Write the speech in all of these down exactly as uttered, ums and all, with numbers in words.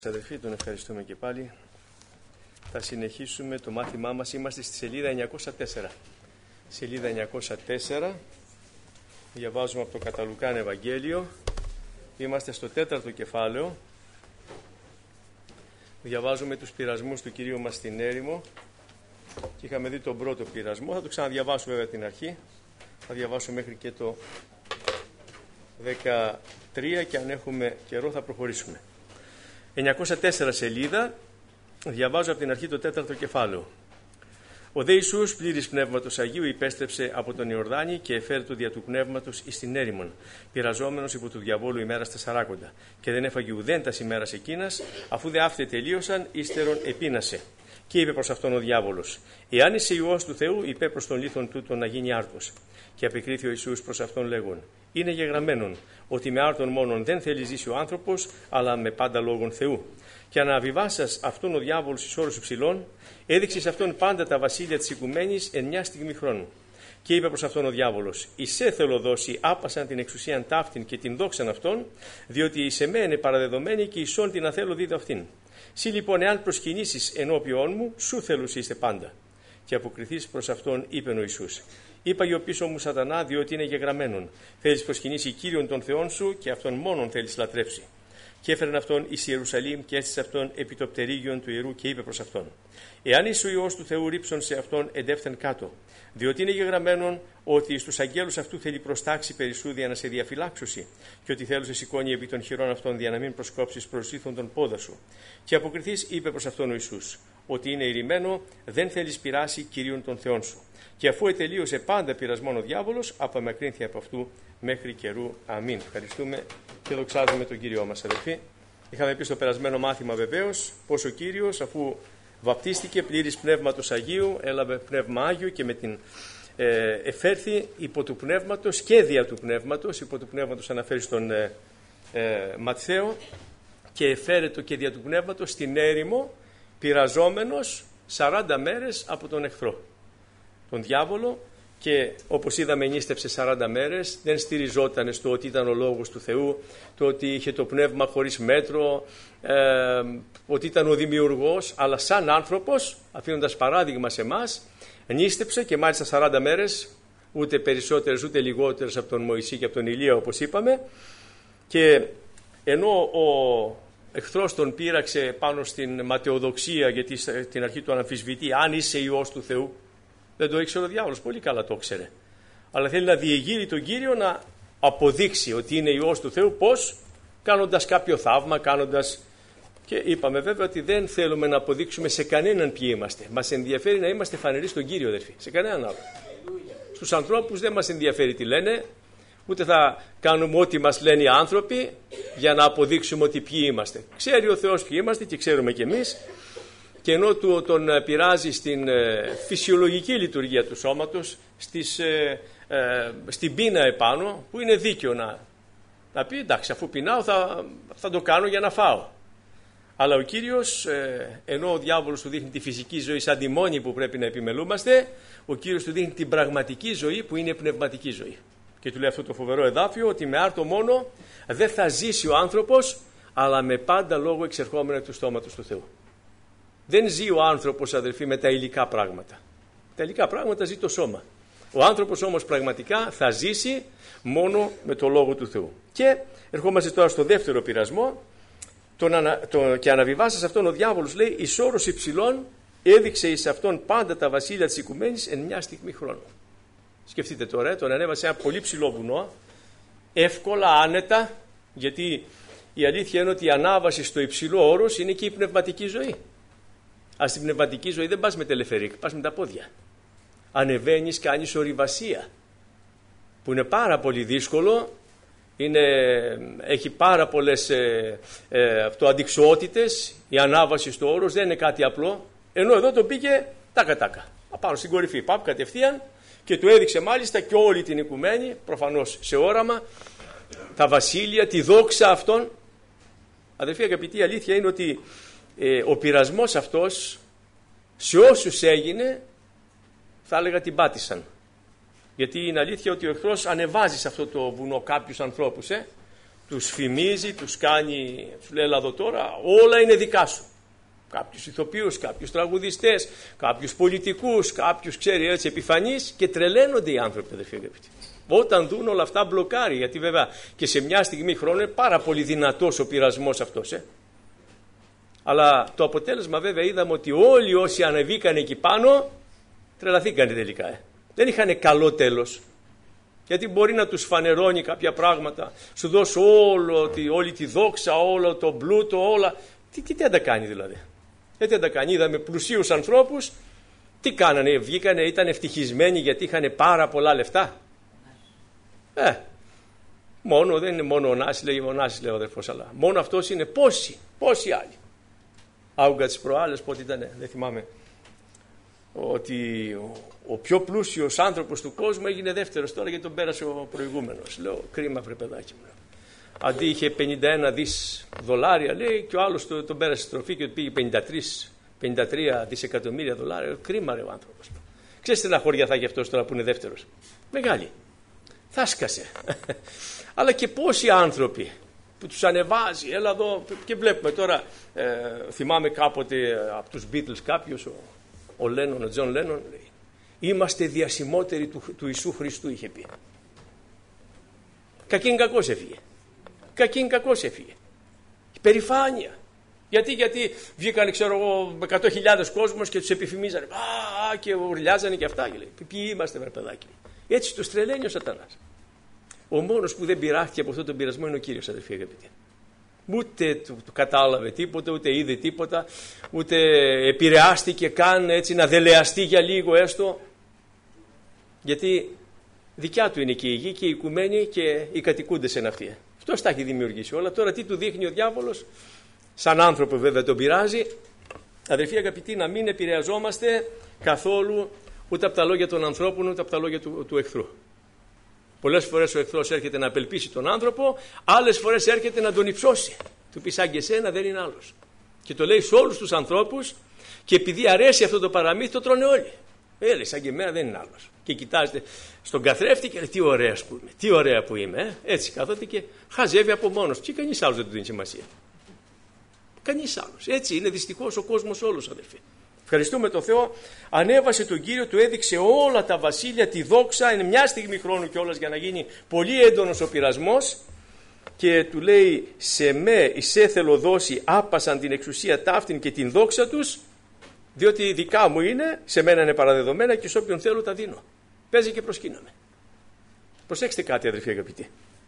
Αδελφοί, τον ευχαριστούμε και πάλι. Θα συνεχίσουμε το μάθημά μας. Είμαστε στη σελίδα εννιακόσια τέσσερα. Σελίδα εννιακόσια τέσσερα. Διαβάζουμε από το Καταλουκάν Ευαγγέλιο. Είμαστε στο τέταρτο κεφάλαιο. Διαβάζουμε τους πειρασμούς του Κυρίου μας στην έρημο. Και είχαμε δει τον πρώτο πειρασμό. Θα το ξαναδιαβάσουμε βέβαια την αρχή. Θα διαβάσω μέχρι και το δεκατρία και αν έχουμε καιρό θα προχωρήσουμε. εννιακόσια τέσσερα σελίδα, διαβάζω από την αρχή το τέταρτο κεφάλαιο. Ο δε Ιησούς πλήρης πνεύματος Αγίου υπέστρεψε από τον Ιορδάνη και εφέρε του δια του πνεύματος εις την έρημον, πειραζόμενος υπό του διαβόλου ημέρας τεσσαράκοντα. Και δεν έφαγε ουδέν τας ημέρας εκείνας, αφού δε αύτε τελείωσαν, ύστερον επίνασε. Και είπε προς αυτόν ο διάβολος: Εάν είσαι Υιός του Θεού, είπε προς τον λίθον τούτον να γίνει άρτος. Και απεκρίθη ο Ιησούς προς αυτόν λέγον: Είναι γεγραμμένον ότι με άρτον μόνον δεν θέλει ζήσει ο άνθρωπος, αλλά με πάντα λόγων Θεού. Και αναβιβάσας αυτόν ο διάβολος εις όρους υψηλών, έδειξε σε αυτόν πάντα τα βασίλεια της οικουμένης εν μια στιγμή χρόνου. Και είπε προς αυτόν ο διάβολος: Εισέ θέλω δώσει άπασαν την εξουσίαν ταύτην και την δόξαν αυτόν, διότι εις εμένε παραδεδομένη και ισόν την αθέλω δίδω αυτήν. Συ λοιπόν, εάν προσκυνήσεις ενώπιόν μου, σου θέλους είστε πάντα. Και αποκριθείς προς αυτόν, είπε ο Ιησούς: Είπα πίσω μου Σατανά, διότι είναι γεγραμμένον. Θέλεις προσκυνήσει Κύριον τον Θεόν σου και αυτόν μόνον θέλεις λατρεύσει. Και έφεραν αυτόν εις Ιερουσαλήμ και έστησε αυτόν επί το πτερίγιον του ιερού και είπε προς αυτόν: Εάν είσαι ο Υιός του Θεού, ρίψον σε αυτόν εντεύθεν κάτω. Διότι είναι γεγραμμένον ότι στους αγγέλους αυτού θέλει προστάξει περισσού δια να σε διαφυλάξουσι, και ότι θέλω σε σηκώνει επί των χειρών αυτών δια να μην προσκόψεις προς ήθον τον πόδα σου. Και αποκριθείς είπε προς αυτόν ο Ιησούς: Ότι είναι ηρημένο, δεν θέλεις πειράσει Κυρίον τον Θεόν σου. Και αφού ετελείωσε πάντα πειρασμόν ο διάβολος, απομακρύνθη από αυτού μέχρι καιρού. Αμήν. Ευχαριστούμε και δοξάζουμε τον Κύριό μας, αδελφοί. Είχαμε πει στο περασμένο μάθημα βεβαίως πως ο Κύριος, αφού βαπτίστηκε πλήρης πνεύματος Αγίου, έλαβε πνεύμα Άγιο και με την ε, εφέρθη υπό του πνεύματος και δια του πνεύματος. Υπό του πνεύματος αναφέρει στον ε, ε, Ματθαίο, και εφέρε το και δια του πνεύματος στην έρημο, πειραζόμενος σαράντα μέρες από τον εχθρό, τον διάβολο. Και όπως είδαμε, νίστεψε σαράντα μέρες, δεν στηριζόταν στο ότι ήταν ο Λόγος του Θεού, το ότι είχε το πνεύμα χωρίς μέτρο, ε, ότι ήταν ο Δημιουργός, αλλά σαν άνθρωπος, αφήνοντας παράδειγμα σε εμάς, νίστεψε και μάλιστα σαράντα μέρες, ούτε περισσότερες ούτε λιγότερες από τον Μωυσή και από τον Ηλία, όπως είπαμε. Και ενώ ο εχθρός τον πείραξε πάνω στην ματαιοδοξία, γιατί στην αρχή του αναμφισβητεί αν είσαι Υιός του Θεού, δεν το ήξερε ο διάβολος, πολύ καλά το ήξερε. Αλλά θέλει να διεγείρει τον Κύριο να αποδείξει ότι είναι Υιός του Θεού. Πώς? Κάνοντας κάποιο θαύμα, κάνοντας... Και είπαμε βέβαια ότι δεν θέλουμε να αποδείξουμε σε κανέναν ποιοι είμαστε. Μας ενδιαφέρει να είμαστε φανεροί στον Κύριο, αδερφοί. Σε κανέναν άλλο. Στους ανθρώπους δεν μας ενδιαφέρει τι λένε, ούτε θα κάνουμε ό,τι μας λένε οι άνθρωποι για να αποδείξουμε ότι ποιοι είμαστε. Ξέρει ο Θεός ποιοι είμαστε και ξέρουμε κι εμείς. Και ενώ του τον πειράζει στην ε, φυσιολογική λειτουργία του σώματος, στις, ε, ε, στην πείνα επάνω, που είναι δίκαιο να, να πει εντάξει, αφού πεινάω θα, θα το κάνω για να φάω. Αλλά ο Κύριος, ε, ενώ ο διάβολος του δείχνει τη φυσική ζωή σαν τη μόνη που πρέπει να επιμελούμαστε, ο Κύριος του δείχνει την πραγματική ζωή που είναι πνευματική ζωή. Και του λέει αυτό το φοβερό εδάφιο, ότι με άρτο μόνο δεν θα ζήσει ο άνθρωπος, αλλά με πάντα λόγο εξερχόμενο του στόματος του Θεού. Δεν ζει ο άνθρωπος, αδελφοί, με τα υλικά πράγματα. Τα υλικά πράγματα ζει το σώμα. Ο άνθρωπος όμως πραγματικά θα ζήσει μόνο με το Λόγο του Θεού. Και ερχόμαστε τώρα στο δεύτερο πειρασμό. Τον ανα, το, και αναβιβάσας αυτόν ο διάβολος, λέει, εις όρους υψηλών έδειξε εις αυτόν πάντα τα βασίλεια της οικουμένης εν μια στιγμή χρόνου. Σκεφτείτε τώρα, τον ανέβασε ένα πολύ ψηλό βουνό, εύκολα, άνετα, γιατί η αλήθεια είναι ότι η ανάβαση στο υψηλό όρος είναι και η πνευματική ζωή. Α, στην πνευματική ζωή δεν πας με τελεφερίκ, πας με τα πόδια. Ανεβαίνεις, κάνεις ορειβασία, που είναι πάρα πολύ δύσκολο, είναι, έχει πάρα πολλές ε, ε, αυτοαντιξιότητες. Η ανάβαση στο όρος δεν είναι κάτι απλό, ενώ εδώ το πήγε τάκα τάκα, απάνω στην κορυφή, πάπ κατευθείαν, και του έδειξε μάλιστα και όλη την οικουμένη, προφανώς σε όραμα, τα βασίλεια, τη δόξα αυτών. Αδελφοί αγαπητοί, η αλήθεια είναι ότι Ε, ο πειρασμός αυτός σε όσους έγινε, θα έλεγα την πάτησαν. Γιατί είναι αλήθεια ότι ο εχθρός ανεβάζει σε αυτό το βουνό κάποιους ανθρώπους, ε, τους φημίζει, τους κάνει, τους λέει «Έλα τώρα, όλα είναι δικά σου». Κάποιους ηθοποιούς, κάποιους τραγουδιστές, κάποιους πολιτικούς, κάποιους ξέρει έτσι επιφανείς, και τρελαίνονται οι άνθρωποι, αδερφοί αγαπητοί. Όταν δουν όλα αυτά μπλοκάρει, γιατί βέβαια και σε μια στιγμή χρόνου είναι πάρα πολύ δυνατός ο πειρασμός αυτός. Ε. Αλλά το αποτέλεσμα βέβαια είδαμε ότι όλοι όσοι ανεβήκαν εκεί πάνω τρελαθήκανε τελικά. Ε. Δεν είχαν καλό τέλος. Γιατί μπορεί να τους φανερώνει κάποια πράγματα, σου δώσω όλο, όλη τη δόξα, όλο το πλούτο, όλα. Τι, τι, τι αν τα κάνει δηλαδή. Γιατί αν τα κάνει, είδαμε πλουσίους ανθρώπους, τι κάνανε, βγήκανε, ήταν ευτυχισμένοι γιατί είχαν πάρα πολλά λεφτά. Ε, μόνο, δεν είναι μόνο ο Νάσης, λέει ο Νάσης, λέει ο αδερφός, αλλά μόνο αυτός είναι. Πόσοι, πόσοι άλλοι. Άκουγα τις προάλλες πότε ήταν, δεν θυμάμαι, ότι ο, ο πιο πλούσιος άνθρωπος του κόσμου έγινε δεύτερος τώρα γιατί τον πέρασε ο προηγούμενος. Λέω, κρίμα βρε παιδάκι μου. Αντί είχε πενήντα ένα δις δολάρια, λέει, και ο άλλος τον, τον πέρασε στροφή και πήγε πενήντα τρία δισεκατομμύρια δολάρια. Κρίμα ρε ο άνθρωπος. Ξέρεις τι στεναχώρια θα έχει αυτός τώρα που είναι δεύτερος. Μεγάλη. Θα σκασε. Αλλά και πόσοι άνθρωποι που τους ανεβάζει, έλα εδώ, και βλέπουμε τώρα, ε, θυμάμαι κάποτε από τους Beatles κάποιος, ο, ο Λένον, ο Τζον Λένον, λέει, είμαστε διασημότεροι του, του Ιησού Χριστού, είχε πει. Κακήν κακός έφυγε. Κακήν κακός έφυγε. Περηφάνεια. Γιατί, γιατί βγήκαν, ξέρω εγώ, εκατό χιλιάδες κόσμος και τους επιφημίζανε. Α, και ουρλιάζανε και αυτά. Και λέει, ποιοι είμαστε, βρε παιδάκι. Έτσι τους τρελαίνει ο σατανάς. Ο μόνος που δεν πειράχτηκε από αυτόν τον πειρασμό είναι ο Κύριος, αδελφοί αγαπητοί. Ούτε του, του κατάλαβε τίποτα, ούτε είδε τίποτα, ούτε επηρεάστηκε καν έτσι να δελεαστεί για λίγο έστω. Γιατί δικιά του είναι και η γη και οι οικουμένοι και οι κατοικούντες εν αυτή. Αυτός τα έχει δημιουργήσει όλα. Τώρα τι του δείχνει ο διάβολος, σαν άνθρωπο βέβαια τον πειράζει. Αδελφοί αγαπητοί, να μην επηρεαζόμαστε καθόλου ούτε από τα λόγια των ανθρώπων, ούτε από τα λόγια του, του εχθρού. Πολλές φορές ο εχθρός έρχεται να απελπίσει τον άνθρωπο, άλλες φορές έρχεται να τον υψώσει. Του πει σαν και εσένα δεν είναι άλλος. Και το λέει σε όλους τους ανθρώπους, και επειδή αρέσει αυτό το παραμύθι το τρώνε όλοι. Έλε, σαν και εμένα δεν είναι άλλος. Και κοιτάζετε στον καθρέφτη και λέει τι ωραία που είμαι, τι ωραία που είμαι. Ε? Έτσι κάθεται και χαζεύει από μόνος του. Και κανείς άλλος δεν του δίνει σημασία. Κανείς άλλος. Έτσι είναι δυστυχώς ο κόσμος όλος, αδελφοί. Ευχαριστούμε τον Θεό, ανέβασε τον Κύριο, του έδειξε όλα τα βασίλεια, τη δόξα, είναι μια στιγμή χρόνου κιόλας για να γίνει πολύ έντονος ο πειρασμός, και του λέει σε με εισέ θέλω δώσει άπασαν την εξουσία ταύτην και την δόξα τους, διότι δικά μου είναι, σε μένα είναι παραδεδομένα και σε όποιον θέλω τα δίνω. Παίζει και προσκύναμε. Προσέξτε κάτι αδελφοί αγαπητοί.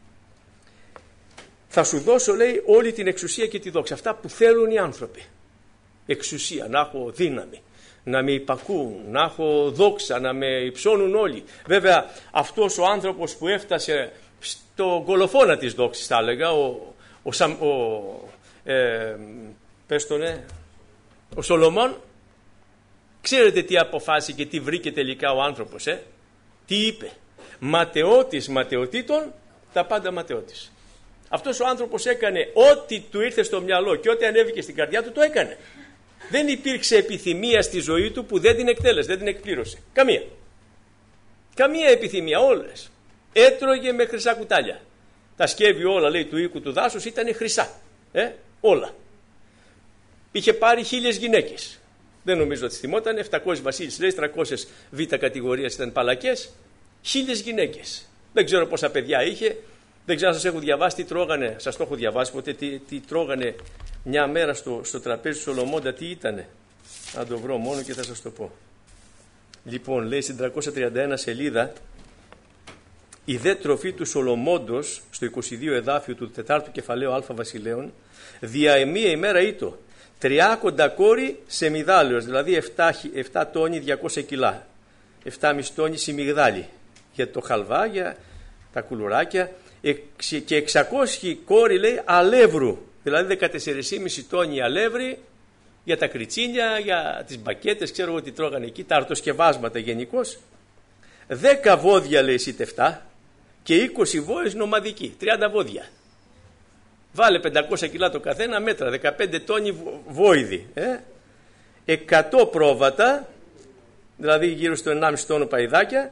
Θα σου δώσω, λέει, όλη την εξουσία και τη δόξα, αυτά που θέλουν οι άνθρωποι. Εξουσία, να έχω δύναμη, να με υπακούν, να έχω δόξα, να με υψώνουν όλοι. Βέβαια αυτός ο άνθρωπος που έφτασε στο κολοφόνα της δόξης, θα έλεγα, ο, ο, ο, ε, πες το, ναι, ο Σολομών, ξέρετε τι αποφάσισε και τι βρήκε τελικά ο άνθρωπος, ε? Τι είπε? Ματαιώτης ματαιωτήτων, τα πάντα ματαιώτης. Αυτός ο άνθρωπος έκανε ό,τι του ήρθε στο μυαλό και ό,τι ανέβηκε στην καρδιά του το έκανε. Δεν υπήρξε επιθυμία στη ζωή του που δεν την εκτέλεσε, δεν την εκπλήρωσε. Καμία. Καμία επιθυμία, όλες. Έτρωγε με χρυσά κουτάλια. Τα σκεύη όλα, λέει, του οίκου του δάσους ήταν χρυσά. Ε, όλα. Είχε πάρει χίλιες γυναίκες. Δεν νομίζω ότι θυμόταν. επτακόσιες βασίλισσες, λέει, τριακόσιες β' κατηγορίας ήταν παλακές. Χίλιες γυναίκες. Δεν ξέρω πόσα παιδιά είχε. Δεν ξέρω αν σας έχω διαβάσει τι τρώγανε. Σας το έχω διαβάσει ποτέ τι, τι τρώγανε μια μέρα στο, στο τραπέζι του Σολομώντα, τι ήτανε. Να το βρω μόνο και θα σας το πω. Λοιπόν, λέει στην τριακόσια τριάντα ένα σελίδα, η δε τροφή του Σολομώντος, στο είκοσι δύο εδάφιο του τετάρτου κεφαλαίου Α Βασιλέων, δια εμία ημέρα ήτο τριάκοντα κόρη σε μυγδάλεως, δηλαδή επτά τόνοι διακόσια κιλά, επτά μισθόνοι σιμιγδάλι, για το χαλβά, για τα κουλουράκια, και εξακόσια κόρη, λέει, αλεύρου, δηλαδή δεκατέσσερα κόμμα πέντε τόνοι αλεύρι, για τα κριτσίνια, για τις μπακέτες, ξέρω εγώ τι τρώγανε εκεί, τα αρτοσκευάσματα γενικώς. δέκα βόδια, λέει, σιτευτά και είκοσι βόες νομαδικοί, τριάντα βόδια. Βάλε πεντακόσια κιλά το καθένα, μέτρα, δεκαπέντε τόνοι βόηδη. Ε? εκατό πρόβατα, δηλαδή γύρω στο ενάμιση τόνο παϊδάκια,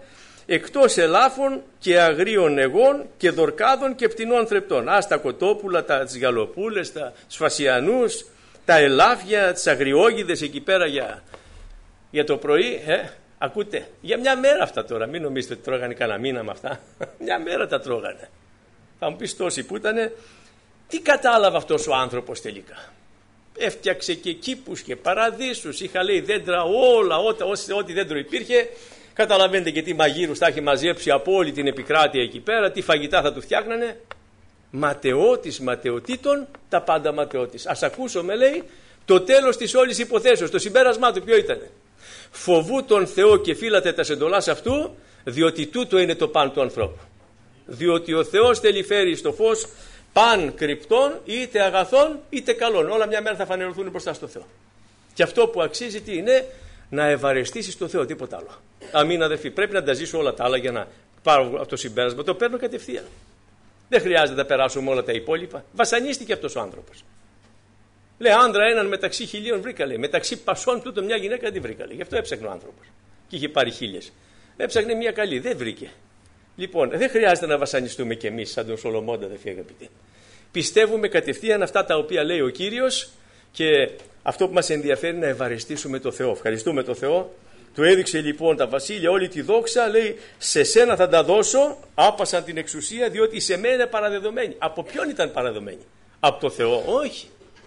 εκτός ελάφων και αγρίων εγών και δορκάδων και πτηνών θρεπτών. Α, τα κοτόπουλα, τα, τις γαλοπούλες, τα σφασιανούς, τα ελάφια, τις αγριόγιδες εκεί πέρα για, για το πρωί. Ε, ακούτε, για μια μέρα αυτά τώρα, μην νομίζετε ότι τρώγανε κανένα μήνα με αυτά. Μια μέρα τα τρώγανε. Θα μου πεις τόσοι που ήτανε, τι κατάλαβε αυτός ο άνθρωπος τελικά? Έφτιαξε και κήπους και παραδείσους, είχα λέει δέντρα όλα, ό,τι, ό,τι δέντρο υπήρχε. Καταλαβαίνετε και τι μαγείρους θα έχει μαζέψει από όλη την επικράτεια εκεί πέρα, τι φαγητά θα του φτιάχνανε. Ματαιώτης ματαιωτήτων, τα πάντα ματαιώτης. Ας ακούσουμε, λέει, το τέλος της όλης υποθέσεως. Το συμπέρασμά του ποιο ήταν? Φοβού τον Θεό και φύλατε τα εντολάς αυτού, διότι τούτο είναι το παν του ανθρώπου. Διότι ο Θεός θέλει φέρει στο φως παν κρυπτών, είτε αγαθών είτε καλών. Όλα μια μέρα θα φανερωθούν μπροστά στο Θεό. Και αυτό που αξίζει τι είναι? Να ευαρεστήσεις τον Θεό, τίποτα άλλο. Αμήν αδερφοί, πρέπει να τα ζήσω όλα τα άλλα για να πάρω αυτό το συμπέρασμα. Το παίρνω κατευθείαν. Δεν χρειάζεται να περάσουμε όλα τα υπόλοιπα. Βασανίστηκε αυτός ο άνθρωπος. Λέει, άντρα έναν μεταξύ χιλίων βρήκα, λέει. Μεταξύ πασών τούτο μια γυναίκα δεν τη βρήκα, λέει. Γι' αυτό έψαχνε ο άνθρωπος. Και είχε πάρει χίλιες. Έψαχνε μια καλή, δεν βρήκε. Λοιπόν, δεν χρειάζεται να βασανιστούμε κι εμείς σαν τον Σολομώντα, αδερφοί αγαπητοί. Πιστεύουμε κατευθείαν αυτά τα οποία λέει ο Κύριος και αυτό που μας ενδιαφέρει να ευαρεστήσουμε το Θεό. Ευχαριστούμε το Θεό. Του έδειξε λοιπόν τα βασίλεια όλη τη δόξα, λέει, σε σένα θα τα δώσω, άπασαν την εξουσία, διότι σε μένα είναι παραδεδομένη. Από ποιον ήταν παραδεδομένη? Από το Θεό? Όχι.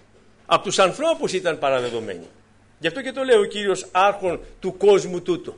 Από τους ανθρώπους ήταν παραδεδομένη. Γι' αυτό και το λέει ο Κύριος άρχον του κόσμου τούτου.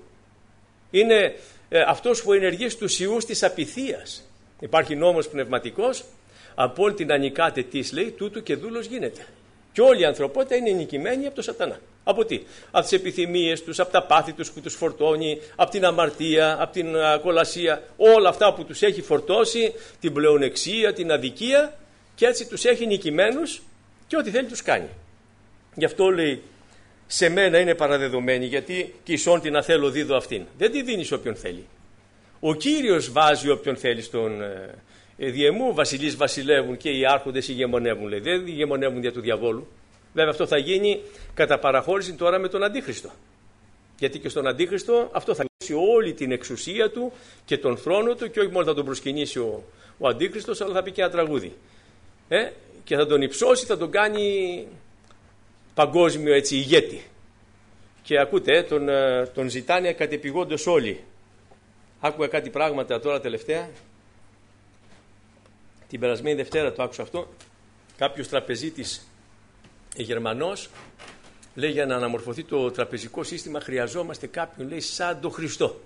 Είναι ε, αυτός που ενεργεί στους ιούς της απειθίας. Υπάρχει νόμος πνευματικός, από όλη την ανικάτε της, λέει, τούτου και δούλος γίνεται. Και όλη η ανθρωπότητα είναι νικημένη από τον σατανά. Από τι? Από τις επιθυμίες τους, από τα πάθη τους που τους φορτώνει, από την αμαρτία, από την α, κολασία, όλα αυτά που τους έχει φορτώσει, την πλεονεξία, την αδικία, και έτσι τους έχει νικημένους και ό,τι θέλει τους κάνει. Γι' αυτό λέει, σε μένα είναι παραδεδομένη, γιατί κι ισόν την αθέλω δίδω αυτήν. Δεν τη δίνεις όποιον θέλει. Ο Κύριος βάζει όποιον θέλει στον ε, ε, διεμού, βασιλείς βασιλεύουν και οι άρχοντες ηγεμονεύουν, λέει. Δεν ηγεμονεύουν δια του διαβόλου. Βέβαια αυτό θα γίνει κατά παραχώρηση τώρα με τον Αντίχριστο. Γιατί και στον Αντίχριστο αυτό θα δώσει όλη την εξουσία του και τον θρόνο του, και όχι μόνο θα τον προσκυνήσει ο, ο Αντίχριστος, αλλά θα πει και ένα τραγούδι. Ε, και θα τον υψώσει, θα τον κάνει παγκόσμιο έτσι ηγέτη. Και ακούτε, τον, τον ζητάνε κατεπηγόντως όλοι. Άκουγα κάτι πράγματα τώρα τελευταία. Την περασμένη Δευτέρα το άκουσα αυτό. Κάποιος τραπεζίτης Γερμανός λέει, για να αναμορφωθεί το τραπεζικό σύστημα χρειαζόμαστε κάποιον, λέει, σαν τον Χριστό.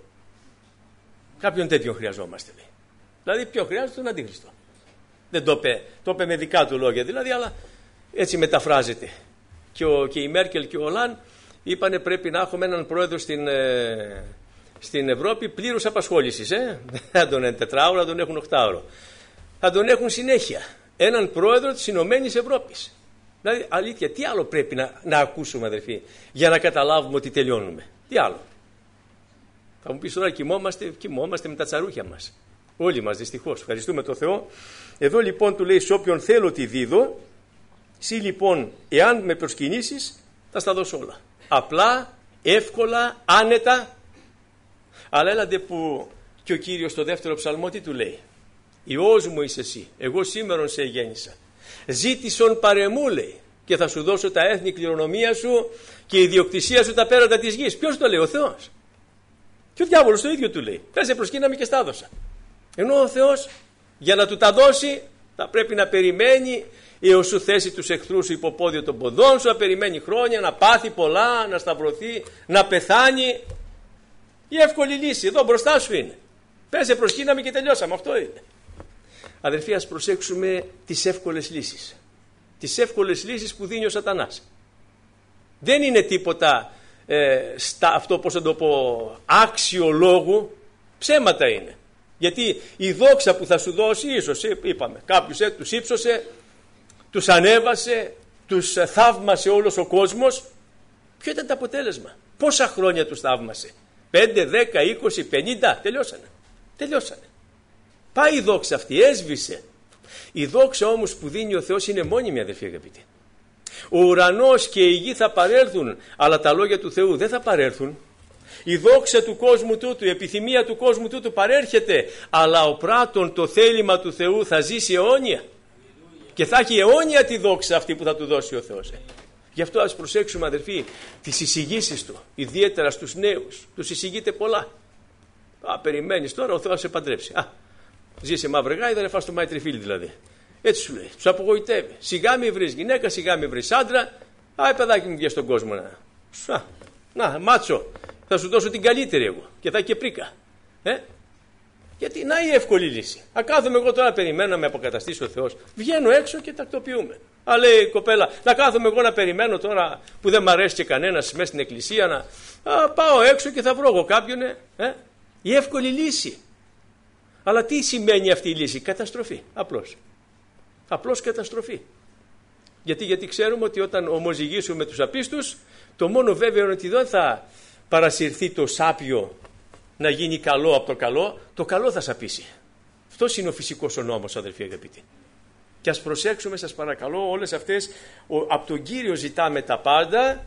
Κάποιον τέτοιον χρειαζόμαστε, λέει. Δηλαδή ποιον χρειάζεται? Τον Αντίχριστο. Δεν το είπε, το είπε με δικά του λόγια δηλαδή, αλλά έτσι μεταφράζεται. Και, ο, και η Μέρκελ και ο Ολάν είπανε πρέπει να έχουμε έναν πρόεδρο στην, ε, στην Ευρώπη πλήρους απασχόλησης. Ε? Δεν θα τον είναι τετράωρο, θα τον έχουν οκτάωρο. Θα τον έχουν συνέχεια. Έναν πρόεδρο της Ηνωμένης Ευρώπης. Δηλαδή, αλήθεια, τι άλλο πρέπει να, να ακούσουμε, αδερφοί, για να καταλάβουμε ότι τελειώνουμε? Τι άλλο? Θα μου πεις τώρα, κοιμόμαστε, κοιμόμαστε με τα τσαρούχια μας. Όλοι μας, δυστυχώς. Ευχαριστούμε τον Θεό. Εδώ λοιπόν του λέει, σε όποιον θέλω τη δίδω. Εσύ λοιπόν, εάν με προσκυνήσεις, θα στα δώσω όλα. Απλά, εύκολα, άνετα. Αλλά έλατε που και ο Κύριος στο δεύτερο ψαλμό τι του λέει? Υιός μου είσαι εσύ, εγώ σήμερον σε γέννησα. Ζήτησον παρεμού, λέει, και θα σου δώσω τα έθνη κληρονομία σου και η ιδιοκτησία σου τα πέρατα της γης. Ποιος το λέει? Ο Θεός. Και ο διάβολος το ίδιο του λέει. Πέσε προσκύναμε και στα έδωσα. Ενώ ο Θεός για να του τα δώσει θα πρέπει να περιμένει έως σου θέσει τους εχθρούς σου υποπόδιο των ποδών σου, να περιμένει χρόνια, να πάθει πολλά, να σταυρωθεί, να πεθάνει. Η εύκολη λύση εδώ μπροστά σου είναι. Πέσε προσκύναμε και τελειώσαμε. Αυτό είναι. Αδερφοί, ας προσέξουμε τις εύκολες λύσεις. Τις εύκολες λύσεις που δίνει ο σατανάς. Δεν είναι τίποτα ε, στα, αυτό, πώς θα το πω, άξιο λόγου. Ψέματα είναι. Γιατί η δόξα που θα σου δώσει, ίσως είπαμε, κάποιος ε, τους ύψωσε, τους ανέβασε, τους θαύμασε όλος ο κόσμος. Ποιο ήταν το αποτέλεσμα? Πόσα χρόνια τους θαύμασε? πέντε, δέκα, είκοσι, πενήντα, τελειώσανε. Τελειώσανε. Πάει η δόξα αυτή, έσβησε. Η δόξα όμως που δίνει ο Θεός είναι μόνιμη, αδελφοί αγαπητοί. Ο ουρανός και η γη θα παρέλθουν, αλλά τα λόγια του Θεού δεν θα παρέλθουν. Η δόξα του κόσμου τούτου, η επιθυμία του κόσμου τούτου παρέρχεται, αλλά ο πράτων το θέλημα του Θεού θα ζήσει αιώνια και θα έχει αιώνια τη δόξα αυτή που θα του δώσει ο Θεός. Γι' αυτό ας προσέξουμε, αδερφοί, τις εισηγήσεις του, ιδιαίτερα στους νέους. Τους εισηγείται πολλά. Α, περιμένεις τώρα ο Θεός να σε παντρέψει. Α, ζήσε μαύρη γάιδα, να φας το μάι τριφύλι δηλαδή. Έτσι σου λέει, τους απογοητεύει. Σιγά μη βρεις γυναίκα, σιγά μη βρεις άντρα. Α, παιδάκι μου, βγες στον κόσμο να. Α, να, μάτσο, θα σου δώσω την καλύτερη εγώ και θα έχει και πρίκα. Ε? Γιατί να η εύκολη λύση. Α, κάθομαι εγώ τώρα, περιμένω να με αποκαταστήσει ο Θεός. Βγαίνω έξω και τακτοποιούμε. Α, λέει η κοπέλα, να κάθομαι εγώ να περιμένω τώρα που δεν μ' αρέσει και κανένας μέσα στην εκκλησία να. Α, πάω έξω και θα βρω εγώ κάποιον. Ε? Ε? Η εύκολη λύση. Αλλά τι σημαίνει αυτή η λύση? Καταστροφή. Απλώς. Απλώς καταστροφή. Γιατί, γιατί ξέρουμε ότι όταν ομοζυγίσουμε τους απίστους, το μόνο βέβαιο είναι ότι δεν θα παρασυρθεί το σάπιο να γίνει καλό από το καλό, το καλό θα σαπίσει. Αυτός είναι ο φυσικός ο νόμος, αδελφοί αγαπητοί. Και ας προσέξουμε, σας παρακαλώ, όλες αυτές, από τον Κύριο ζητάμε τα πάντα,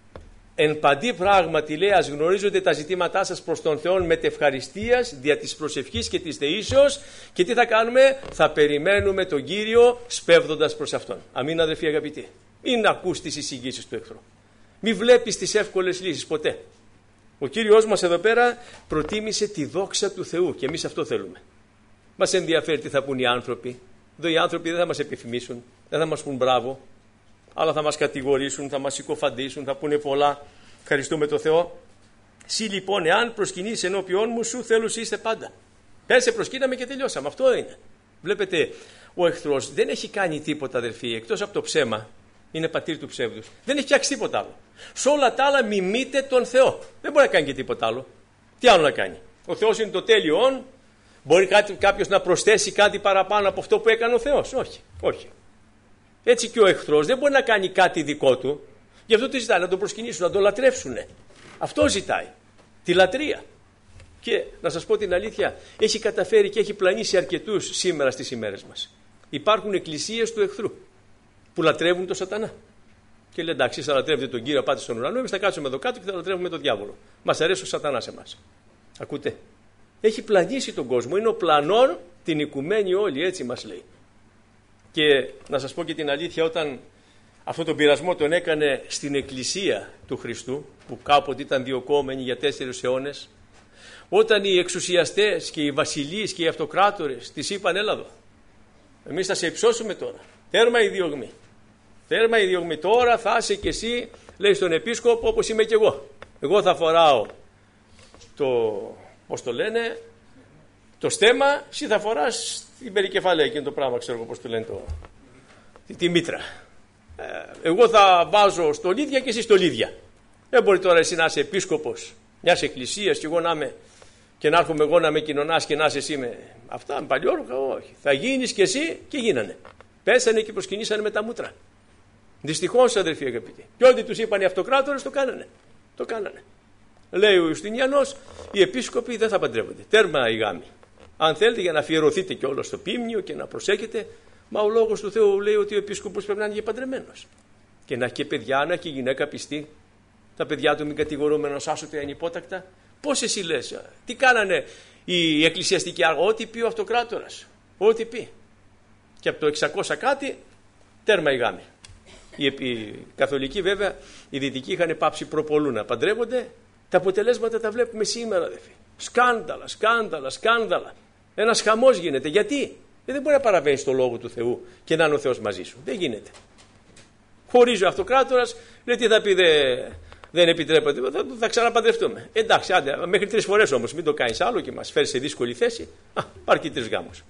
εν παντή πράγματι λέει, ας γνωρίζονται τα ζητήματά σας προς τον Θεό με τευχαριστίας, δια της προσευχής και της δεήσεως, και τι θα κάνουμε? Θα περιμένουμε τον Κύριο σπέβδοντας προς Αυτόν. Αμήν, αδελφοί αγαπητοί. Μην ακούς τις εισηγήσεις του εχθρού. Μην βλέπεις τις εύκολες λύσεις ποτέ. Ο Κύριος μας εδώ πέρα προτίμησε τη δόξα του Θεού και εμείς αυτό θέλουμε. Μας ενδιαφέρει τι θα πούν οι άνθρωποι. Εδώ οι άνθρωποι δεν θα μας επιθυμήσουν, δεν θα μας πούν μπράβο, αλλά θα μας κατηγορήσουν, θα μας συκοφαντήσουν, θα πούνε πολλά. Ευχαριστούμε το Θεό. Συ λοιπόν, εάν προσκυνείς ενώπιόν μου, σου θέλω είστε πάντα. Πέρσε, προσκύναμε και τελειώσαμε. Αυτό είναι. Βλέπετε, ο εχθρός δεν έχει κάνει τίποτα, αδελφοί, εκτός από το ψέμα. Είναι πατήρ του ψεύδους. Δεν έχει φτιάξει τίποτα άλλο. Σε όλα τα άλλα μιμείται τον Θεό. Δεν μπορεί να κάνει και τίποτα άλλο. Τι άλλο να κάνει? Ο Θεός είναι το τέλειον. Μπορεί κάποιος να προσθέσει κάτι παραπάνω από αυτό που έκανε ο Θεός? Όχι, όχι. Έτσι και ο εχθρός δεν μπορεί να κάνει κάτι δικό του. Γι' αυτό τι ζητάει? Να τον προσκυνήσουν, να τον λατρεύσουν. Αυτό ζητάει. Τη λατρεία. Και να σας πω την αλήθεια, έχει καταφέρει και έχει πλανήσει αρκετούς σήμερα στις ημέρες μας. Υπάρχουν εκκλησίες του εχθρού που λατρεύουν τον σατανά. Και λέει, εντάξει, θα λατρεύετε τον Κύριο, πάτε στον ουρανό, εμείς θα κάτσουμε εδώ κάτω και θα λατρεύουμε τον διάβολο. Μας αρέσει ο σατανάς εμάς. Ακούτε? Έχει πλανήσει τον κόσμο, είναι ο πλανών την οικουμένη όλη, έτσι μας λέει. Και να σας πω και την αλήθεια, όταν αυτόν τον πειρασμό τον έκανε στην εκκλησία του Χριστού, που κάποτε ήταν διωκόμενοι για τέσσερις αιώνες, όταν οι εξουσιαστές και οι βασιλείς και οι αυτοκράτορες της είπαν, έλα εδώ, εμείς θα σε υψώσουμε τώρα, τέρμα η διωγμή, τέρμα η διωγμή, τώρα θα είσαι κι εσύ, λέει στον επίσκοπο, όπως είμαι κι εγώ. Εγώ θα φοράω το, πώς το λένε, το στέμμα, εσύ θα φοράς την περικεφαλαία, εκείνο το πράγμα, ξέρω εγώ πώς το λένε, το, τη, τη μήτρα. Ε, εγώ θα βάζω στολίδια και εσύ στολίδια. Δεν μπορεί τώρα εσύ να είσαι επίσκοπος μιας εκκλησίας και εγώ να είμαι, και να έρχομαι εγώ να με κοινωνάς και να είσαι εσύ με αυτά, με παλιόρουχα, όχι. Θα γίνεις και εσύ, και γίνανε. Πέσανε και προσκυνήσανε με τα μούτρα. Δυστυχώς, αδερφοί αγαπητοί. Και ό,τι τους είπαν οι αυτοκράτορες το κάνανε. Το κάνανε. Λέει ο Ιουστινιανός, οι επίσκοποι δεν θα παντρεύονται. Τέρμα η γάμη. Αν θέλετε, για να αφιερωθείτε και όλο στο πίμνιο και να προσέχετε, μα ο λόγος του Θεού λέει ότι ο επίσκοπος πρέπει να είναι και παντρεμένος. Και να έχει και παιδιά, να έχει γυναίκα πιστή. Τα παιδιά του μην κατηγορούμε ενός άσωτε ανυπότακτα. Πώς εσύ λες? Τι κάνανε οι εκκλησιαστικοί άργοι? Ό,τι πει ο αυτοκράτορας. Ό,τι πει. Και από το εξακόσια κάτι, τέρμα η γάμη. Οι, οι καθολικοί βέβαια, οι δυτικοί είχαν πάψει προπολού να παντρεύονται. Τα αποτελέσματα τα βλέπουμε σήμερα, αδελφοί. Σκάνδαλα, σκάνδαλα, σκάνδαλα. Ένας χαμός γίνεται. Γιατί? Δεν μπορεί να παραβαίνει στο λόγο του Θεού και να είναι ο Θεός μαζί σου. Δεν γίνεται. Χωρίζει ο αυτοκράτορας, λέει τι θα πει, δε, δεν επιτρέπεται, θα, θα ξαναπαντρευτούμε. Εντάξει, άντε, μέχρι τρεις φορές όμως, μην το κάνεις άλλο και μας φέρει σε δύσκολη θέση. Α, πάρει και τρεις γάμους.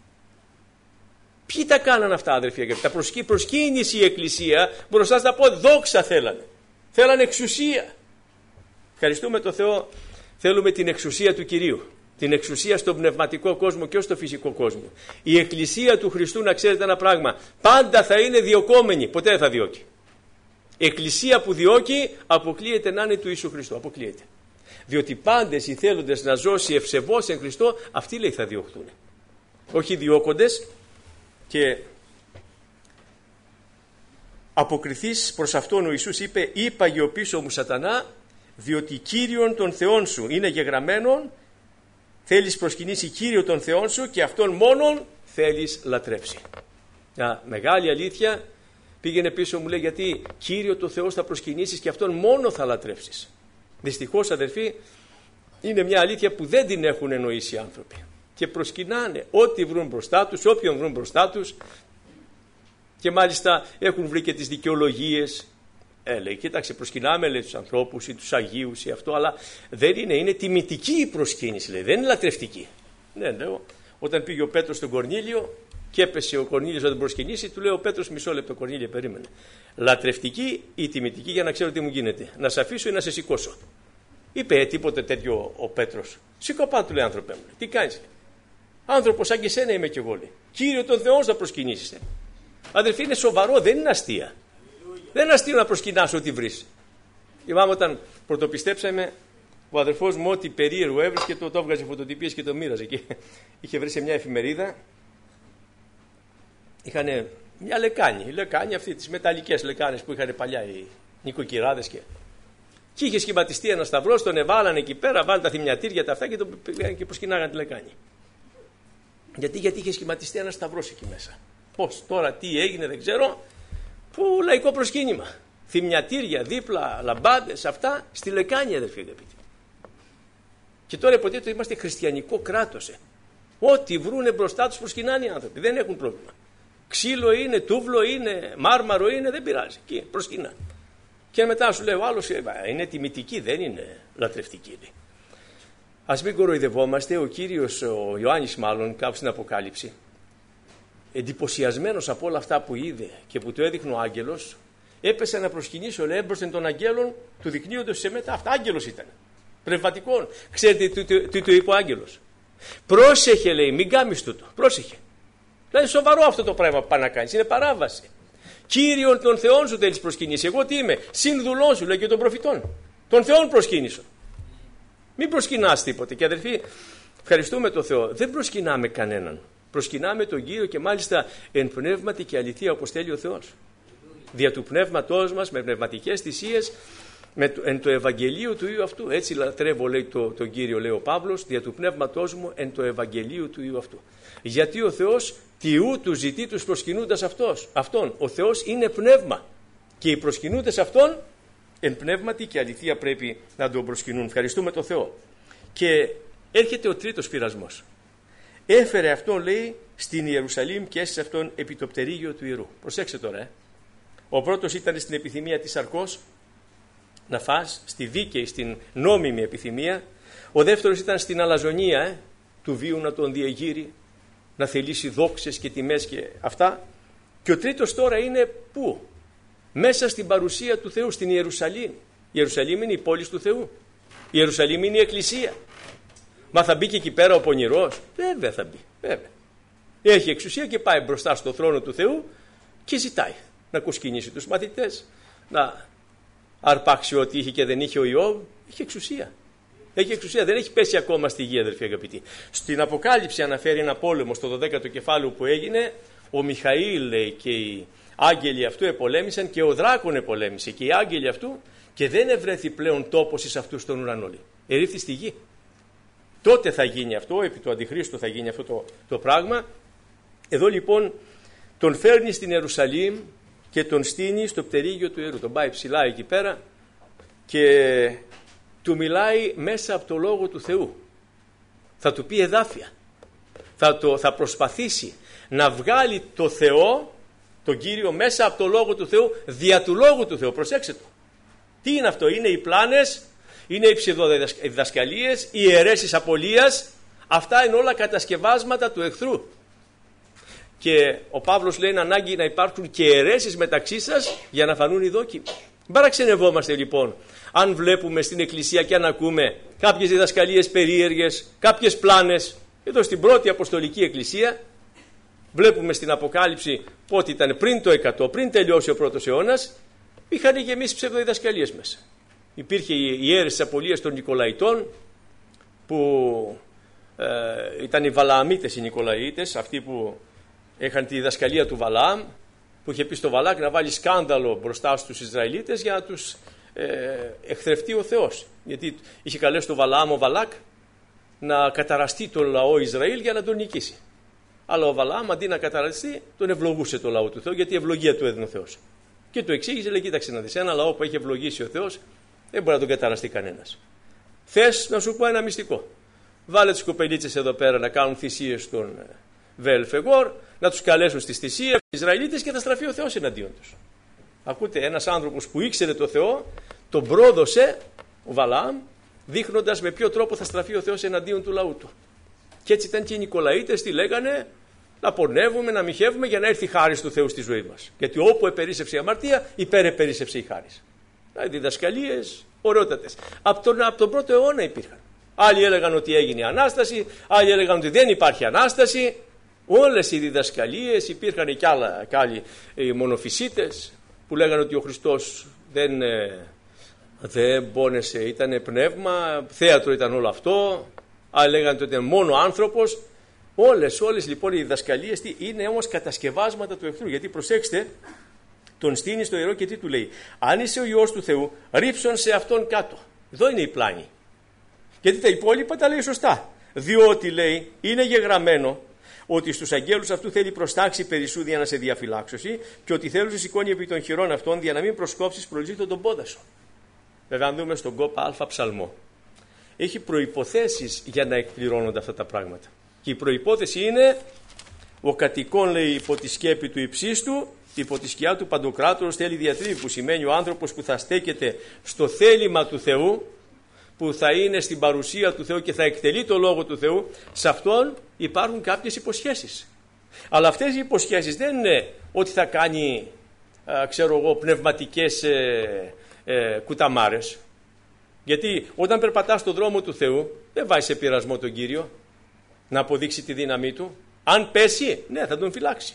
Ποιοι τα κάναν αυτά, αδερφοί? Τα προσκύ, προσκύνησε η εκκλησία μπροστά στα πόδια. Δόξα θέλανε. Θέλανε εξουσία. Ευχαριστούμε τον Θεό. Θέλουμε την εξουσία του Κυρίου. Την εξουσία στον πνευματικό κόσμο και όχι στο φυσικό κόσμο. Η εκκλησία του Χριστού, να ξέρετε ένα πράγμα, πάντα θα είναι διωκόμενη. Ποτέ δεν θα διώκει. Η εκκλησία που διώκει αποκλείεται να είναι του Ιησού Χριστού. Αποκλείεται. Διότι πάντες οι θέλοντες να ζώσει ευσεβώς εν Χριστώ, αυτοί λέει θα διωχτούν. Όχι οι διώκοντες. Και αποκριθείς προς αυτόν ο Ιησούς είπε, είπα γεωπίσω μου σατανά, διότι Κύριον των Θεών σου είναι γεγραμμένον, θέλεις προσκυνήσει Κύριο των Θεών σου και αυτόν μόνον θέλεις λατρέψει. Μια μεγάλη αλήθεια. Πήγαινε πίσω, μου λέει, γιατί Κύριο το Θεό θα προσκυνήσεις και αυτόν μόνο θα λατρέψεις. Δυστυχώς, αδερφοί, είναι μια αλήθεια που δεν την έχουν εννοήσει οι άνθρωποι και προσκυνάνε ό,τι βρουν μπροστά τους, όποιον βρουν μπροστά τους, και μάλιστα έχουν βρει και τις δικαιολογίες. Ε, λέει, κοίταξε, προσκυνάμε, λέει, τους ανθρώπους ή τους Αγίους ή αυτό, αλλά δεν είναι, είναι τιμητική η προσκύνηση, λέει, δεν είναι λατρευτική. Ναι, λέω, όταν πήγε ο Πέτρος στον Κορνήλιο και έπεσε ο Κορνήλιος να τον προσκυνήσει, του λέει ο Πέτρος, μισό λεπτό, Κορνήλιο, περίμενε. Λατρευτική ή τιμητική, για να ξέρω τι μου γίνεται. Να σε αφήσω ή να σε σηκώσω. Είπε τίποτε τέτοιο ο Πέτρος. Σήκω πάνω, του λέει, άνθρωπε μου, τι κάνεις? Άνθρωπος σαν και εσένα είμαι κι εγώ, λέει. Κύριο τον Θεό θα προσκυνήσεις. Ε. Αδελφοί, είναι σοβαρό, δεν είναι αστεία. Δεν είναι αστείο να προσκυνάς ό,τι βρεις. Θυμάμαι όταν πρωτοπιστέψαμε, ο αδερφός μου ό,τι περίεργο έβρισκε, το, το έβγαζε φωτοτυπίες και το μοίραζε. Και είχε βρει σε μια εφημερίδα, είχαν μια λεκάνη, η λεκάνη αυτή, τις μεταλλικές λεκάνες που είχαν παλιά οι νοικοκυράδες, και, και είχε σχηματιστεί ένα σταυρός, τον εβάλανε εκεί πέρα, βάλανε τα θυμιατήρια τα αυτά και, το, και προσκυνάγανε τη λεκάνη. Γιατί, γιατί είχε σχηματιστεί ένα σταυρός εκεί μέσα. Πώς τώρα, τι έγινε, δεν ξέρω. Που λαϊκό προσκύνημα. Θυμιατήρια δίπλα, λαμπάδες, αυτά στη λεκάνη, αδερφοί αγαπητοί. Και τώρα υποτίθεται είμαστε χριστιανικό κράτος. Ε. Ό,τι βρούνε μπροστά τους προσκυνάνε οι άνθρωποι. Δεν έχουν πρόβλημα. Ξύλο είναι, τούβλο είναι, μάρμαρο είναι, δεν πειράζει. Εκεί προσκυνάνε. Και μετά σου λέει ο άλλος, είναι τιμητική, δεν είναι λατρευτική. Λέει. Ας μην κοροϊδευόμαστε. Ο Κύριος, ο Ιωάννης μάλλον, κάπου στην Αποκάλυψη, εντυπωσιασμένος από όλα αυτά που είδε και που του έδειχνε ο άγγελος, έπεσε να προσκυνήσει, λέει, έμπροσθεν των αγγέλων, του δεικνύοντος σε μετά. Αυτά άγγελος ήταν. Πνευματικών. Ξέρετε τι του, τι του είπε ο άγγελος? Πρόσεχε, λέει, μην κάνεις τούτο. Πρόσεχε. Δηλαδή σοβαρό αυτό το πράγμα που πάει να κάνεις. Είναι παράβαση. Κύριον των Θεών σου θέλεις προσκυνήσει. Εγώ τι είμαι? Συνδουλών σου, λέει, και των προφητών. Των Θεών προσκύνησω. Μην προσκυνάς τίποτε. Και αδελφοί, ευχαριστούμε τον Θεό. Δεν προσκυνάμε κανέναν. Προσκυνάμε τον Κύριο, και μάλιστα εν πνεύματι και αληθεία, όπως θέλει ο Θεός. Δια του πνεύματός μας, με πνευματικές θυσίες, με το, εν το Ευαγγελίο του Υιού αυτού. Έτσι λατρεύω, λέει, το, τον Κύριο, λέει ο Παύλος, δια του πνεύματός μου εν το Ευαγγελίο του Υιού αυτού. Γιατί ο Θεός τιού του ζητεί τους προσκυνούντας αυτός, αυτόν. Ο Θεός είναι πνεύμα και οι προσκυνούντες αυτόν εν πνεύματι και αληθεία πρέπει να τον προσκυνούν. Ευχαριστούμε τον Θεό. Και έρχεται ο τρίτος πειρασμός. Έφερε αυτόν, λέει, στην Ιερουσαλήμ και έσαι αυτόν επί το πτερίγιο του ιερού. Προσέξτε τώρα, ε. Ο πρώτος ήταν στην επιθυμία της σαρκός, να φας, στη δίκαιη, στην νόμιμη επιθυμία. Ο δεύτερος ήταν στην αλαζονία, ε, του βίου να τον διεγείρει, να θελήσει δόξες και τιμές και αυτά. Και ο τρίτος τώρα είναι πού? Μέσα στην παρουσία του Θεού, στην Ιερουσαλήμ. Η Ιερουσαλήμ είναι η πόλη του Θεού. Η Ιερουσαλήμ είναι η εκκλησία. Μα θα μπει και εκεί πέρα ο πονηρός? Βέβαια θα μπει, βέβαια. Έχει εξουσία και πάει μπροστά στο θρόνο του Θεού και ζητάει να κουσκινήσει τους μαθητές, να αρπάξει ό,τι είχε και δεν είχε ο Ιώβ. Έχει εξουσία. Έχει εξουσία, δεν έχει πέσει ακόμα στη γη, αδερφοί αγαπητοί. Στην Αποκάλυψη αναφέρει ένα πόλεμο στο δωδέκατο κεφάλαιο που έγινε. Ο Μιχαήλ, λέει, και οι άγγελοι αυτού επολέμησαν, και ο δράκον επολέμησε και οι άγγελοι αυτού, και δεν ευρέθη πλέον τόπος εις αυτούς στον ουρανό. Ερήφθη στη γη. Τότε θα γίνει αυτό, επί του Αντιχρίστου θα γίνει αυτό το, το πράγμα. Εδώ λοιπόν τον φέρνει στην Ιερουσαλήμ και τον στείνει στο πτερίγιο του ιερού. Τον πάει ψηλά εκεί πέρα και του μιλάει μέσα από το Λόγο του Θεού. Θα του πει εδάφια. Θα, το, θα προσπαθήσει να βγάλει το Θεό, τον Κύριο, μέσα από το Λόγο του Θεού, δια του Λόγου του Θεού. Προσέξτε το. Τι είναι αυτό? Είναι οι πλάνες, είναι οι ψευδοδιδασκαλίες, οι αιρέσεις απολίας. Αυτά είναι όλα κατασκευάσματα του εχθρού. Και ο Παύλος λέει είναι ανάγκη να υπάρχουν και αιρέσεις μεταξύ σας για να φανούν οι δόκιμοι. Μην παραξενευόμαστε λοιπόν αν βλέπουμε στην εκκλησία και αν ακούμε κάποιες διδασκαλίες περίεργες, κάποιες πλάνες. Εδώ στην πρώτη Αποστολική Εκκλησία βλέπουμε στην Αποκάλυψη πότε ήταν, πριν το εκατό, πριν τελειώσει ο πρώτος αιώνας, είχαν γεμίσει ψευδοδιδασκαλίες μέσα. Υπήρχε η αίρεση της απολίας των Νικολαϊτών, που ε, ήταν οι Βαλααμίτες οι Νικολαίτες, αυτοί που είχαν τη διδασκαλία του Βαλαάμ, που είχε πει στο Βαλάκ να βάλει σκάνδαλο μπροστά στους Ισραηλίτες για να τους ε, εχθρευτεί ο Θεός. Γιατί είχε καλέσει τον Βαλαάμ ο Βαλάκ να καταραστεί τον λαό Ισραήλ για να τον νικήσει. Αλλά ο Βαλαάμ αντί να καταραστεί τον ευλογούσε το λαό του Θεού, γιατί η ευλογία του έδινε ο Θεός. Και το εξήγησε, λέει: κοίταξε να δεις, ένα λαό που έχει ευλογήσει ο Θεός δεν μπορεί να τον καταραστεί κανένας. Θες να σου πω ένα μυστικό? Βάλε τις κοπελίτσες εδώ πέρα να κάνουν θυσίες στον Βελφεγόρ, να τους καλέσουν στις θυσίες οι Ισραηλίτες και θα στραφεί ο Θεός εναντίον τους. Ακούτε, ένας άνθρωπος που ήξερε το Θεό τον πρόδωσε ο Βαλαάμ, δείχνοντας με ποιο τρόπο θα στραφεί ο Θεός εναντίον του λαού του. Και έτσι ήταν και οι Νικολαίτες, τι λέγανε? Να πορνεύουμε, να μοιχεύουμε για να έρθει η χάρις του Θεού στη ζωή μας. Γιατί όπου επερίσσευσε η αμαρτία, υπερεπερίσσευσε η χάρις. Δηλαδή διδασκαλίες ωραιότατες. Από τον, από τον πρώτο αιώνα υπήρχαν. Άλλοι έλεγαν ότι έγινε η Ανάσταση, άλλοι έλεγαν ότι δεν υπάρχει Ανάσταση. Όλες οι διδασκαλίες, υπήρχαν και, άλλα, και άλλοι οι μονοφυσίτες που λέγανε ότι ο Χριστός δεν, δεν πόνεσε, ήταν πνεύμα, θέατρο ήταν όλο αυτό. Άλλοι λέγανε ότι ήταν μόνο άνθρωπος. Όλες, όλες λοιπόν οι διδασκαλίες είναι όμως κατασκευάσματα του εχθρού. Γιατί προσέξτε, τον στείνει στο ιερό και τι του λέει? Αν είσαι ο Υιός του Θεού, ρίψον σε αυτόν κάτω. Εδώ είναι η πλάνη. Γιατί τα υπόλοιπα τα λέει σωστά. Διότι λέει, είναι γεγραμμένο ότι στους αγγέλους αυτού θέλει προστάξει περισσού για να σε διαφυλάξωση, και ότι θέλει σε σηκώνει επί των χειρών αυτών για να μην προσκόψεις προλήτω τον πόντα σου. Βέβαια, αν δούμε στον κόπα Α ψαλμό, έχει προϋποθέσεις για να εκπληρώνονται αυτά τα πράγματα. Και η προϋπόθεση είναι ο κατοικών, λέει, υπό τη σκέπη του υψίστου, υπό τη σκιά του Παντοκράτορος θέλει διατρίβει, που σημαίνει ο άνθρωπος που θα στέκεται στο θέλημα του Θεού, που θα είναι στην παρουσία του Θεού και θα εκτελεί το λόγο του Θεού. Σε αυτόν υπάρχουν κάποιες υποσχέσεις. Αλλά αυτές οι υποσχέσεις δεν είναι ότι θα κάνει α, ξέρω εγώ, πνευματικές ε, ε, κουταμάρες. Γιατί όταν περπατάς στον δρόμο του Θεού δεν βάζει σε πειρασμό τον Κύριο να αποδείξει τη δύναμή του. Αν πέσει, ναι, θα τον φυλάξει.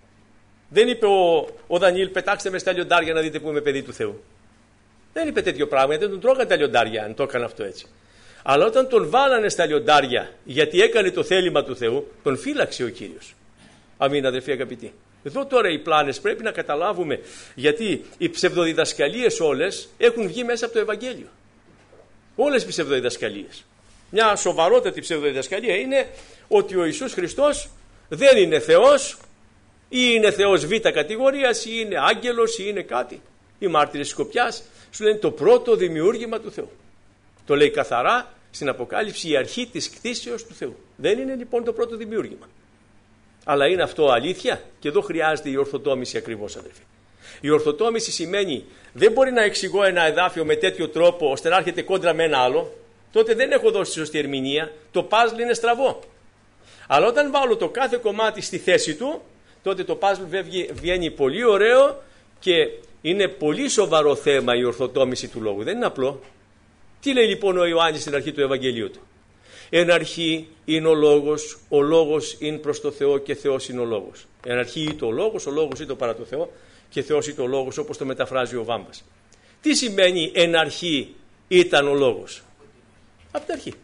Δεν είπε ο, ο Δανιήλ, πετάξτε με στα λιοντάρια να δείτε που είμαι παιδί του Θεού. Δεν είπε τέτοιο πράγμα, γιατί δεν τον τρώγανε τα λιοντάρια αν το έκανε αυτό έτσι. Αλλά όταν τον βάλανε στα λιοντάρια γιατί έκανε το θέλημα του Θεού, τον φύλαξε ο Κύριος. Αμήν, αδερφοί αγαπητοί. Εδώ τώρα οι πλάνες πρέπει να καταλάβουμε, γιατί οι ψευδοδιδασκαλίες όλες έχουν βγει μέσα από το Ευαγγέλιο. Όλες οι ψευδοδιδασκαλίες. Μια σοβαρότατη ψευδοδιδασκαλία είναι ότι ο Ιησούς Χριστός δεν είναι Θεός, ή είναι Θεός β' κατηγορίας, ή είναι άγγελος, ή είναι κάτι. Οι μάρτυρες της Σκοπιάς σου λένε το πρώτο δημιούργημα του Θεού. Το λέει καθαρά στην Αποκάλυψη, η αρχή της κτήσεως του Θεού. Δεν είναι λοιπόν το πρώτο δημιούργημα. Αλλά είναι αυτό αλήθεια? Και εδώ χρειάζεται η ορθοτόμηση ακριβώς, αδελφοί. Η ορθοτόμηση σημαίνει δεν μπορεί να εξηγώ ένα εδάφιο με τέτοιο τρόπο ώστε να έρχεται κόντρα με ένα άλλο. Τότε δεν έχω δώσει σωστή ερμηνεία. Το παζλ είναι στραβό. Αλλά όταν βάλω το κάθε κομμάτι στη θέση του, τότε το παζλ βγαίνει πολύ ωραίο και είναι πολύ σοβαρό θέμα η ορθοτόμηση του λόγου. Δεν είναι απλό. Τι λέει λοιπόν ο Ιωάννης στην αρχή του Ευαγγελίου του? Εν αρχή είναι ο λόγος, ο λόγος είναι προς το Θεό και Θεός είναι ο λόγος. Εν αρχή είναι ο λόγος, ο λόγος είναι παρά το Θεό και Θεός είναι ο λόγος, όπως το μεταφράζει ο Βάμπας. Τι σημαίνει εν αρχή ήταν ο λόγος? Από την αρχή.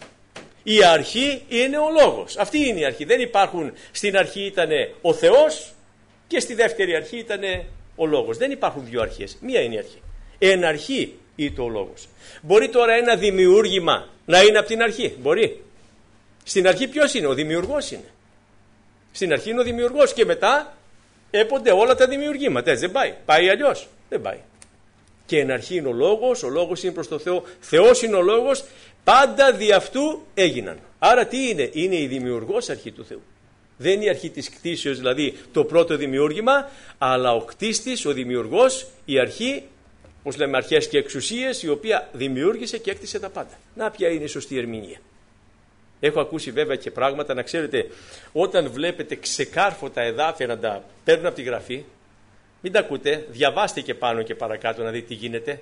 Η αρχή είναι ο λόγος. Αυτή είναι η αρχή. Δεν υπάρχουν, στην αρχή ήταν ο Θεός και στη δεύτερη αρχή ήταν ο λόγος. Δεν υπάρχουν δύο αρχές. Μία είναι η αρχή. Εν αρχή είναι ο λόγος. Μπορεί τώρα ένα δημιούργημα να είναι από την αρχή? Μπορεί. Στην αρχή ποιος είναι? Ο δημιουργός είναι. Στην αρχή είναι ο δημιουργός και μετά έπονται όλα τα δημιουργήματα. Έτσι δεν πάει? Πάει αλλιώς? Δεν πάει. Και εν αρχή είναι ο λόγος, ο λόγος είναι προς το Θεό, Θεός είναι ο λόγος, πάντα δι' αυτού έγιναν. Άρα τι είναι? Είναι η δημιουργός αρχή του Θεού. Δεν είναι η αρχή της κτήσεως, δηλαδή το πρώτο δημιούργημα, αλλά ο κτίστης, ο δημιουργός, η αρχή, όπως λέμε αρχές και εξουσίες, η οποία δημιούργησε και έκτισε τα πάντα. Να ποια είναι η σωστή ερμηνεία. Έχω ακούσει βέβαια και πράγματα, να ξέρετε, όταν βλέπετε ξεκάρφωτα εδάφια να τα παίρνουν από τη γραφή, μην τα ακούτε, διαβάστε και πάνω και παρακάτω να δείτε τι γίνεται.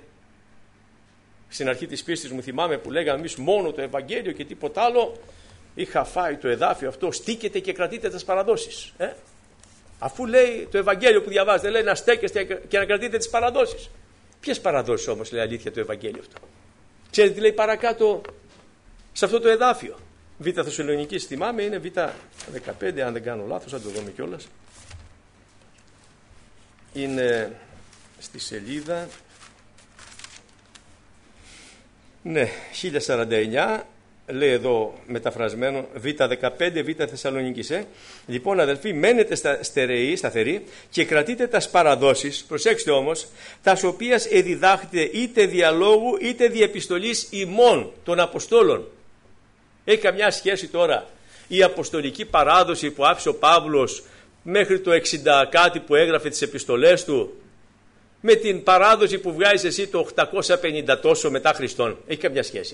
Στην αρχή της πίστης μου θυμάμαι που λέγαμε εμείς μόνο το Ευαγγέλιο και τίποτα άλλο. Είχα φάει το εδάφιο αυτό, στήκετε και κρατείτε τις παραδόσεις. Ε? Αφού λέει το Ευαγγέλιο που διαβάζετε, λέει να στέκεστε και να κρατείτε τις παραδόσεις. Ποιες παραδόσεις όμως λέει αλήθεια το Ευαγγέλιο αυτό? Ξέρετε τι λέει παρακάτω σε αυτό το εδάφιο? Β' Θεσσαλονικής θυμάμαι, είναι Β' δεκαπέντε αν δεν κάνω λάθος, αν το δούμε κιόλας. Είναι στη σελίδα Ναι, χίλια σαράντα εννιά, λέει εδώ μεταφρασμένο, Β δεκαπέντε, Β Θεσσαλονίκης. Ε. Λοιπόν, αδελφοί, μένετε στα, στερεοί, σταθεροί και κρατείτε τας παραδόσεις, προσέξτε όμως, τας οποίας εδιδάχετε είτε διαλόγου είτε διεπιστολής ημών των Αποστόλων. Έχει καμιά σχέση τώρα η αποστολική παράδοση που άφησε ο Παύλος μέχρι το εξήντα κάτι που έγραφε τις επιστολές του με την παράδοση που βγάζεις εσύ το οκτακόσια πενήντα τόσο μετά Χριστόν? Έχει καμιά σχέση.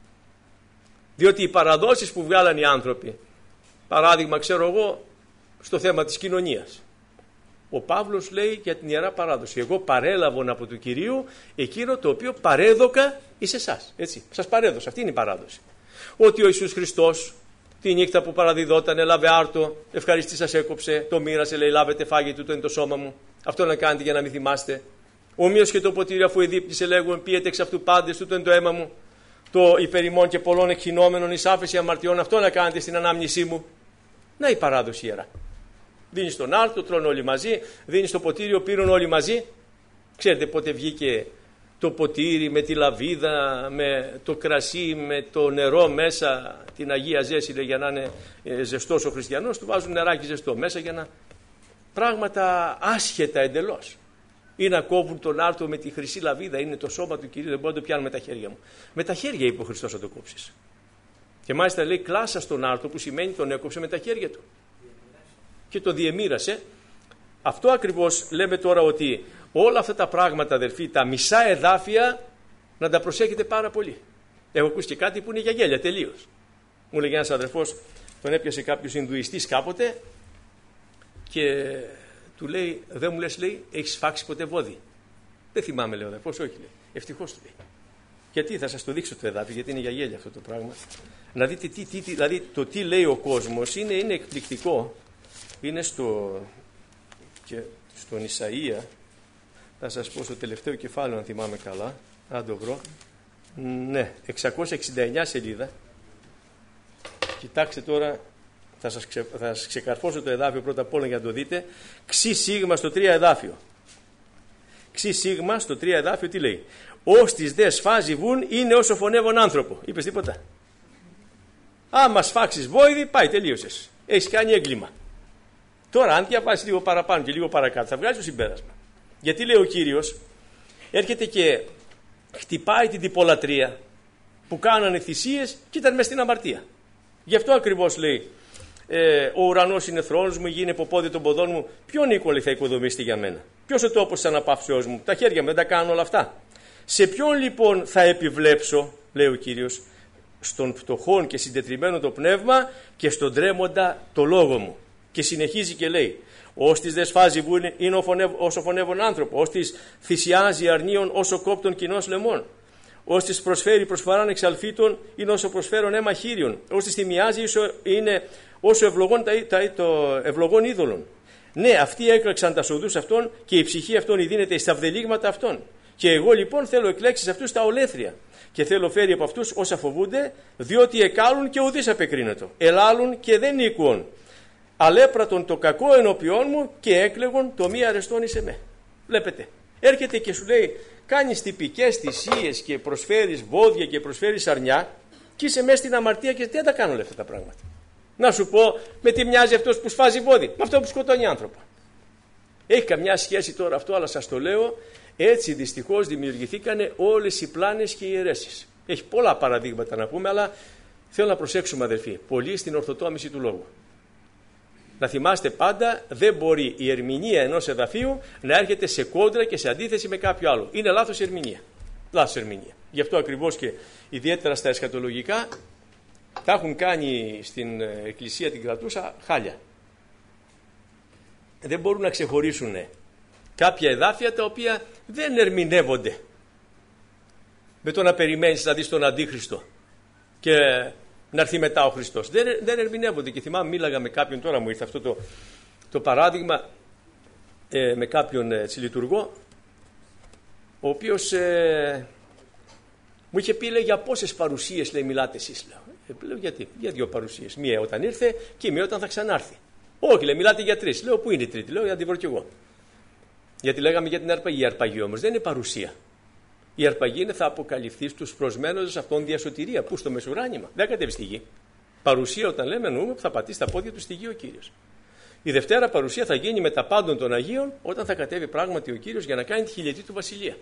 Διότι οι παραδόσεις που βγάλαν οι άνθρωποι, παράδειγμα ξέρω εγώ στο θέμα της κοινωνίας, ο Παύλος λέει για την Ιερά Παράδοση, εγώ παρέλαβον από του Κυρίου εκείνο το οποίο παρέδωκα εις εσάς. Έτσι, σας παρέδωσα, αυτή είναι η παράδοση. Ότι ο Ιησούς Χριστός τη νύχτα που παραδιδόταν έλαβε άρτο, ευχαριστή σας έκοψε, το μοίρασε, λέει λάβετε φάγετε, τούτο είναι το σώμα μου, αυτό να κάνετε για να μην θυμάστε. Ομοίως και το ποτήρι αφού εδίπτυσε λέγον πίετε εξ αυτού πάντες, τούτο είναι το αίμα μου, το υπερημών και πολλών εκχυνόμενων εις άφεση αμαρτιών, αυτό να κάνετε στην ανάμνησή μου. Να η παράδοση Ιερά. Δίνεις τον άρτο, τρώνε όλοι μαζί, δίνεις το ποτήριο, πήρουν όλοι μαζί. Ξέρετε πότε βγήκε το ποτήρι με τη λαβίδα, με το κρασί, με το νερό μέσα, την Αγία Ζέση, λέει, για να είναι ζεστός ο χριστιανός, του βάζουν νεράκι ζεστό μέσα για να... Πράγματα άσχετα εντελώς. Ή να κόβουν τον άρτο με τη χρυσή λαβίδα, είναι το σώμα του Κυρίου, δεν μπορώ να το πιάνω με τα χέρια μου. Με τα χέρια είπε ο Χριστός να το κόψεις. Και μάλιστα λέει κλάσα στον άρτο, που σημαίνει τον έκοψε με τα χέρια του. Και το διεμοίρασε. Αυτό ακριβώς λέμε τώρα, ότι όλα αυτά τα πράγματα, αδελφοί, τα μισά εδάφια, να τα προσέχετε πάρα πολύ. Έχω ακούσει και κάτι που είναι για γέλια τελείως. Μου λέγει ένας αδερφός, τον έπιασε κάποιος Ινδουιστής κάποτε και του λέει, δεν μου λες, λέει, έχεις φάξει ποτέ βόδι? Δεν θυμάμαι, λέει ο αδερφός, όχι, λέει. Ευτυχώς του λέει. Γιατί θα σας το δείξω το εδάφιο, γιατί είναι για γέλια αυτό το πράγμα. Να δείτε τι, τι, τι, δηλαδή το τι λέει ο κόσμος είναι, είναι εκπληκτικό. Είναι στο, και στον Ισαΐα, θα σας πω στο τελευταίο κεφάλαιο αν θυμάμαι καλά, αν το βρω, ναι, εξακόσια εξήντα εννιά σελίδα. Κοιτάξτε τώρα, θα σας, ξε, θα σας ξεκαρφώσω το εδάφιο πρώτα απ' όλα για να το δείτε. Ξι σίγμα στο τρία εδάφιο. Ξι σίγμα στο τρία εδάφιο τι λέει? Όστις δε σφάζει βουν είναι όσο φωνεύον άνθρωπο. Είπες τίποτα? Άμα σφάξεις βόηδι, πάει, τελείωσες. Έχεις κάνει έγκλημα. Τώρα, αν διαβάσεις λίγο παραπάνω και λίγο παρακάτω, θα βγάλεις το συμπέρασμα. Γιατί λέει ο Κύριος, έρχεται και χτυπάει την τυπολατρεία που κάνανε θυσίες και ήταν μέσα στην αμαρτία. Γι' αυτό ακριβώς λέει, ε, ο ουρανός είναι θρόνος μου, η γη είναι ποπόδι των ποδών μου. Ποιον οίκο θα οικοδομήσετε για μένα? Ποιος ο τόπος της αναπαύσεώς μου? Τα χέρια μου δεν τα κάνουν όλα αυτά. Σε ποιον λοιπόν θα επιβλέψω, λέει ο Κύριος, στον φτωχόν και συντετριμένο το πνεύμα και στον τρέμοντα το λόγο μου. Και συνεχίζει και λέει, ώστις δε σφάζει βούν είναι όσο φωνεύον άνθρωπο, ώστις θυσιάζει αρνίων όσο κόπτων κοινός λαιμών, ώστις προσφέρει προσφοράν εξαλφίτων είναι όσο προσφέρον αίμα χείριων, ώστις θυμιάζει είναι όσο ευλογών, τα, τα, το ευλογών είδωλων. Ναι, αυτοί έκλαξαν τα σοδούς αυτών και η ψυχή αυτών δίνεται στα βδελίγματα αυτών. Και εγώ λοιπόν θέλω εκλέξεις αυτούς τα ολέθρια και θέλω φέρει από αυτούς όσα φοβούνται, διότι εκάλουν και ουδείς απεκρίνετο, ελάλουν και δεν νικούν. Αλέπρατον το κακό ενώπιόν μου και έκλεγον το μη αρεστόν εις εμέ. Βλέπετε, έρχεται και σου λέει, κάνεις τυπικές θυσίες και προσφέρεις βόδια και προσφέρεις αρνιά και είσαι μέσα στην αμαρτία και δεν τα κάνω όλα αυτά τα πράγματα. Να σου πω, με τι μοιάζει αυτός που σφάζει βόδι? Με αυτό που σκοτώνει άνθρωπο. Έχει καμιά σχέση τώρα αυτό, αλλά σας το λέω, έτσι δυστυχώς δημιουργηθήκανε όλες οι πλάνες και οι αιρέσεις. Έχει πολλά παραδείγματα να πούμε, αλλά θέλω να προσέξουμε, αδελφοί, πολύ στην ορθοτόμηση του λόγου. Να θυμάστε πάντα, δεν μπορεί η ερμηνεία ενός εδαφίου να έρχεται σε κόντρα και σε αντίθεση με κάποιο άλλο. Είναι λάθος ερμηνεία. Λάθος ερμηνεία. Γι' αυτό ακριβώς και ιδιαίτερα στα εσχατολογικά τα έχουν κάνει στην εκκλησία την κρατούσα χάλια. Δεν μπορούν να ξεχωρίσουν κάποια εδάφια τα οποία δεν ερμηνεύονται με το να περιμένεις να δεις τον Αντίχριστο και να έρθει μετά ο Χριστός. Δεν, δεν ερμηνεύονται. Και θυμάμαι, μίλαγα με κάποιον, τώρα μου ήρθε αυτό το, το παράδειγμα, ε, με κάποιον ε, λειτουργό, ο οποίος ε, μου είχε πει, λέει, για πόσες παρουσίες, λέει, μιλάτε εσείς? Λέω, ε, λέω γιατί? Για δύο παρουσίες. Μία όταν ήρθε και μία όταν θα ξανάρθει. Όχι, λέει, μιλάτε για τρεις. Λέω, πού είναι η τρίτη? Λέω, για την βρω κι εγώ. Γιατί λέγαμε για την αρπαγή. Η αρπαγή όμως δεν είναι παρουσία. Η αρπαγή είναι θα αποκαλυφθεί στους προσμένοντες αυτόν διασωτηρία. Πού? Στο μεσουράνημα. Δεν κατέβει στη γη. Παρουσία, όταν λέμε, εννοούμε που θα πατήσει τα πόδια του στη γη ο Κύριος. Η Δευτέρα παρουσία θα γίνει με τα πάντων των Αγίων, όταν θα κατέβει πράγματι ο Κύριος για να κάνει τη χιλιετή του βασιλεία.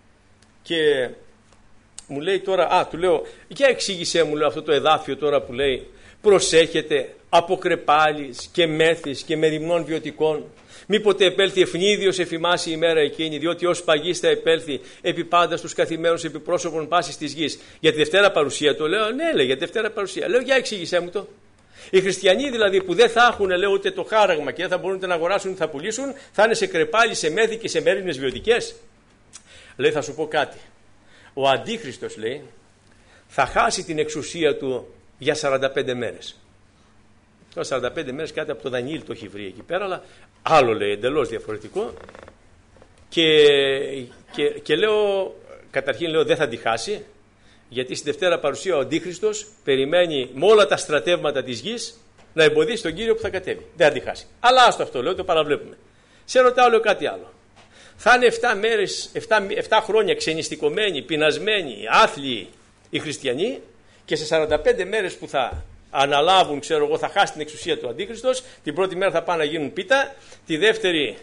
Και μου λέει τώρα, α, του λέω, για εξήγησέ μου, λέω, αυτό το εδάφιο τώρα που λέει προσέχετε από κρεπάλης και μέθης και μεριμνών βιωτικών. Μήποτε επέλθει ευνίδιος εφημάσει η ημέρα εκείνη, διότι ως παγής θα επέλθει επί πάντα στους καθημένους επιπρόσωπων πάσης της γης. Για τη Δευτέρα παρουσία το λέω, ναι, λέει, για τη Δευτέρα παρουσία. Λέω, για εξήγησέ μου το. Οι χριστιανοί δηλαδή που δεν θα έχουν, λέω, ούτε το χάραγμα και δεν θα μπορούν να αγοράσουν ούτε θα πουλήσουν, θα είναι σε κρεπάλι, σε μέθη και σε μέριμνες βιωτικές. Λέει, θα σου πω κάτι. Ο Αντίχριστος, λέει, θα χάσει την εξουσία του για σαράντα πέντε μέρες. Τώρα σαράντα πέντε μέρες κάτι από το Δανιήλ το έχει βρει εκεί πέρα, αλλά άλλο, λέει, εντελώς διαφορετικό. Και, και, και λέω, καταρχήν λέω, δεν θα τη χάσει, γιατί στη Δευτέρα παρουσία ο Αντίχριστος περιμένει με όλα τα στρατεύματα της γης να εμποδίσει τον Κύριο που θα κατέβει. Δεν θα τη χάσει. Αλλά άστο αυτό, λέω, το παραβλέπουμε. Σε ρωτάω, λέω, κάτι άλλο. Θα είναι επτά μέρες, επτά χρόνια ξενιστικωμένοι, πεινασμένοι, άθλιοι οι χριστιανοί, και σε σαράντα πέντε μέρες που θα αναλάβουν, ξέρω εγώ, θα χάσει την εξουσία του Αντίχριστος. Την πρώτη μέρα θα πάνε να γίνουν πίτα, τη δεύτερη,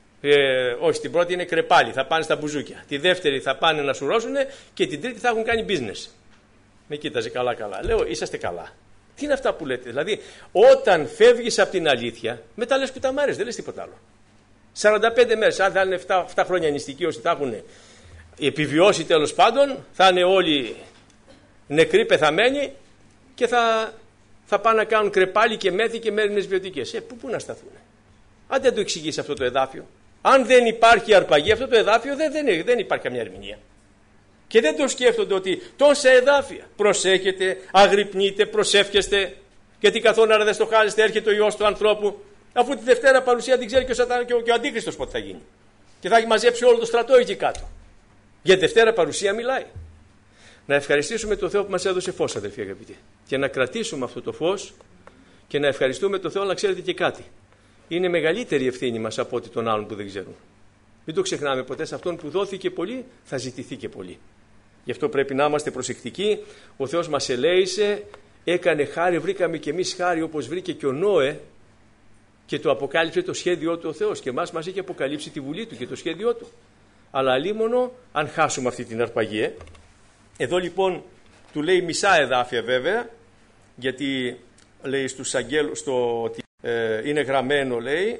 ε, όχι, την πρώτη είναι κρεπάλι, θα πάνε στα μπουζούκια. Τη δεύτερη θα πάνε να σουρώσουν και την τρίτη θα έχουν κάνει business. Με κοίταζε καλά-καλά. Λέω, είσαστε καλά. Τι είναι αυτά που λέτε? Δηλαδή, όταν φεύγεις από την αλήθεια, μετά λες κουταμάρες, δεν λες τίποτα άλλο. σαράντα πέντε μέρες, αν θα είναι επτά, επτά χρόνια νηστικοί όσοι θα έχουν επιβιώσει τέλος πάντων, θα είναι όλοι νεκροί, πεθαμένοι και θα, θα πάνε να κάνουν κρεπάλι και μέθη και μέριμνες βιωτικές. Ε, πού, πού να σταθούν? Αν δεν το εξηγήσει αυτό το εδάφιο. Αν δεν υπάρχει αρπαγή, αυτό το εδάφιο δεν, δεν, δεν υπάρχει καμιά ερμηνεία. Και δεν το σκέφτονται ότι τόσα εδάφια. Προσέχετε, αγρυπνείτε, προσεύχεστε, γιατί καθόλου άρα δεν στοχάζεστε, έρχεται ο Υιός του ανθρώπου. Αφού τη Δευτέρα παρουσία την ξέρει και ο, Σατάνα, και ο, και ο Αντίχριστος πότε θα γίνει. Και θα έχει μαζέψει όλο το στρατό εκεί κάτω. Για τη Δευτέρα παρουσία μιλάει. Να ευχαριστήσουμε τον Θεό που μας έδωσε φως, αδελφοί αγαπητοί. Και να κρατήσουμε αυτό το φως και να ευχαριστούμε τον Θεό, αλλά ξέρετε και κάτι. Είναι μεγαλύτερη ευθύνη μας από ό,τι των άλλων που δεν ξέρουν. Μην το ξεχνάμε ποτέ, σε αυτόν που δόθηκε πολύ θα ζητηθεί και πολύ. Γι' αυτό πρέπει να είμαστε προσεκτικοί. Ο Θεός μας ελέησε, έκανε χάρη, βρήκαμε κι εμείς χάρη όπως βρήκε και ο Νόε. Και το αποκάλυψε το σχέδιό του ο Θεός και εμάς μας έχει αποκαλύψει τη βουλή του και το σχέδιό του. Αλλά αλίμονο αν χάσουμε αυτή την αρπαγή. Ε. Εδώ λοιπόν του λέει μισά εδάφια βέβαια, γιατί λέει στους αγγέλους στο ότι ε, είναι γραμμένο, λέει,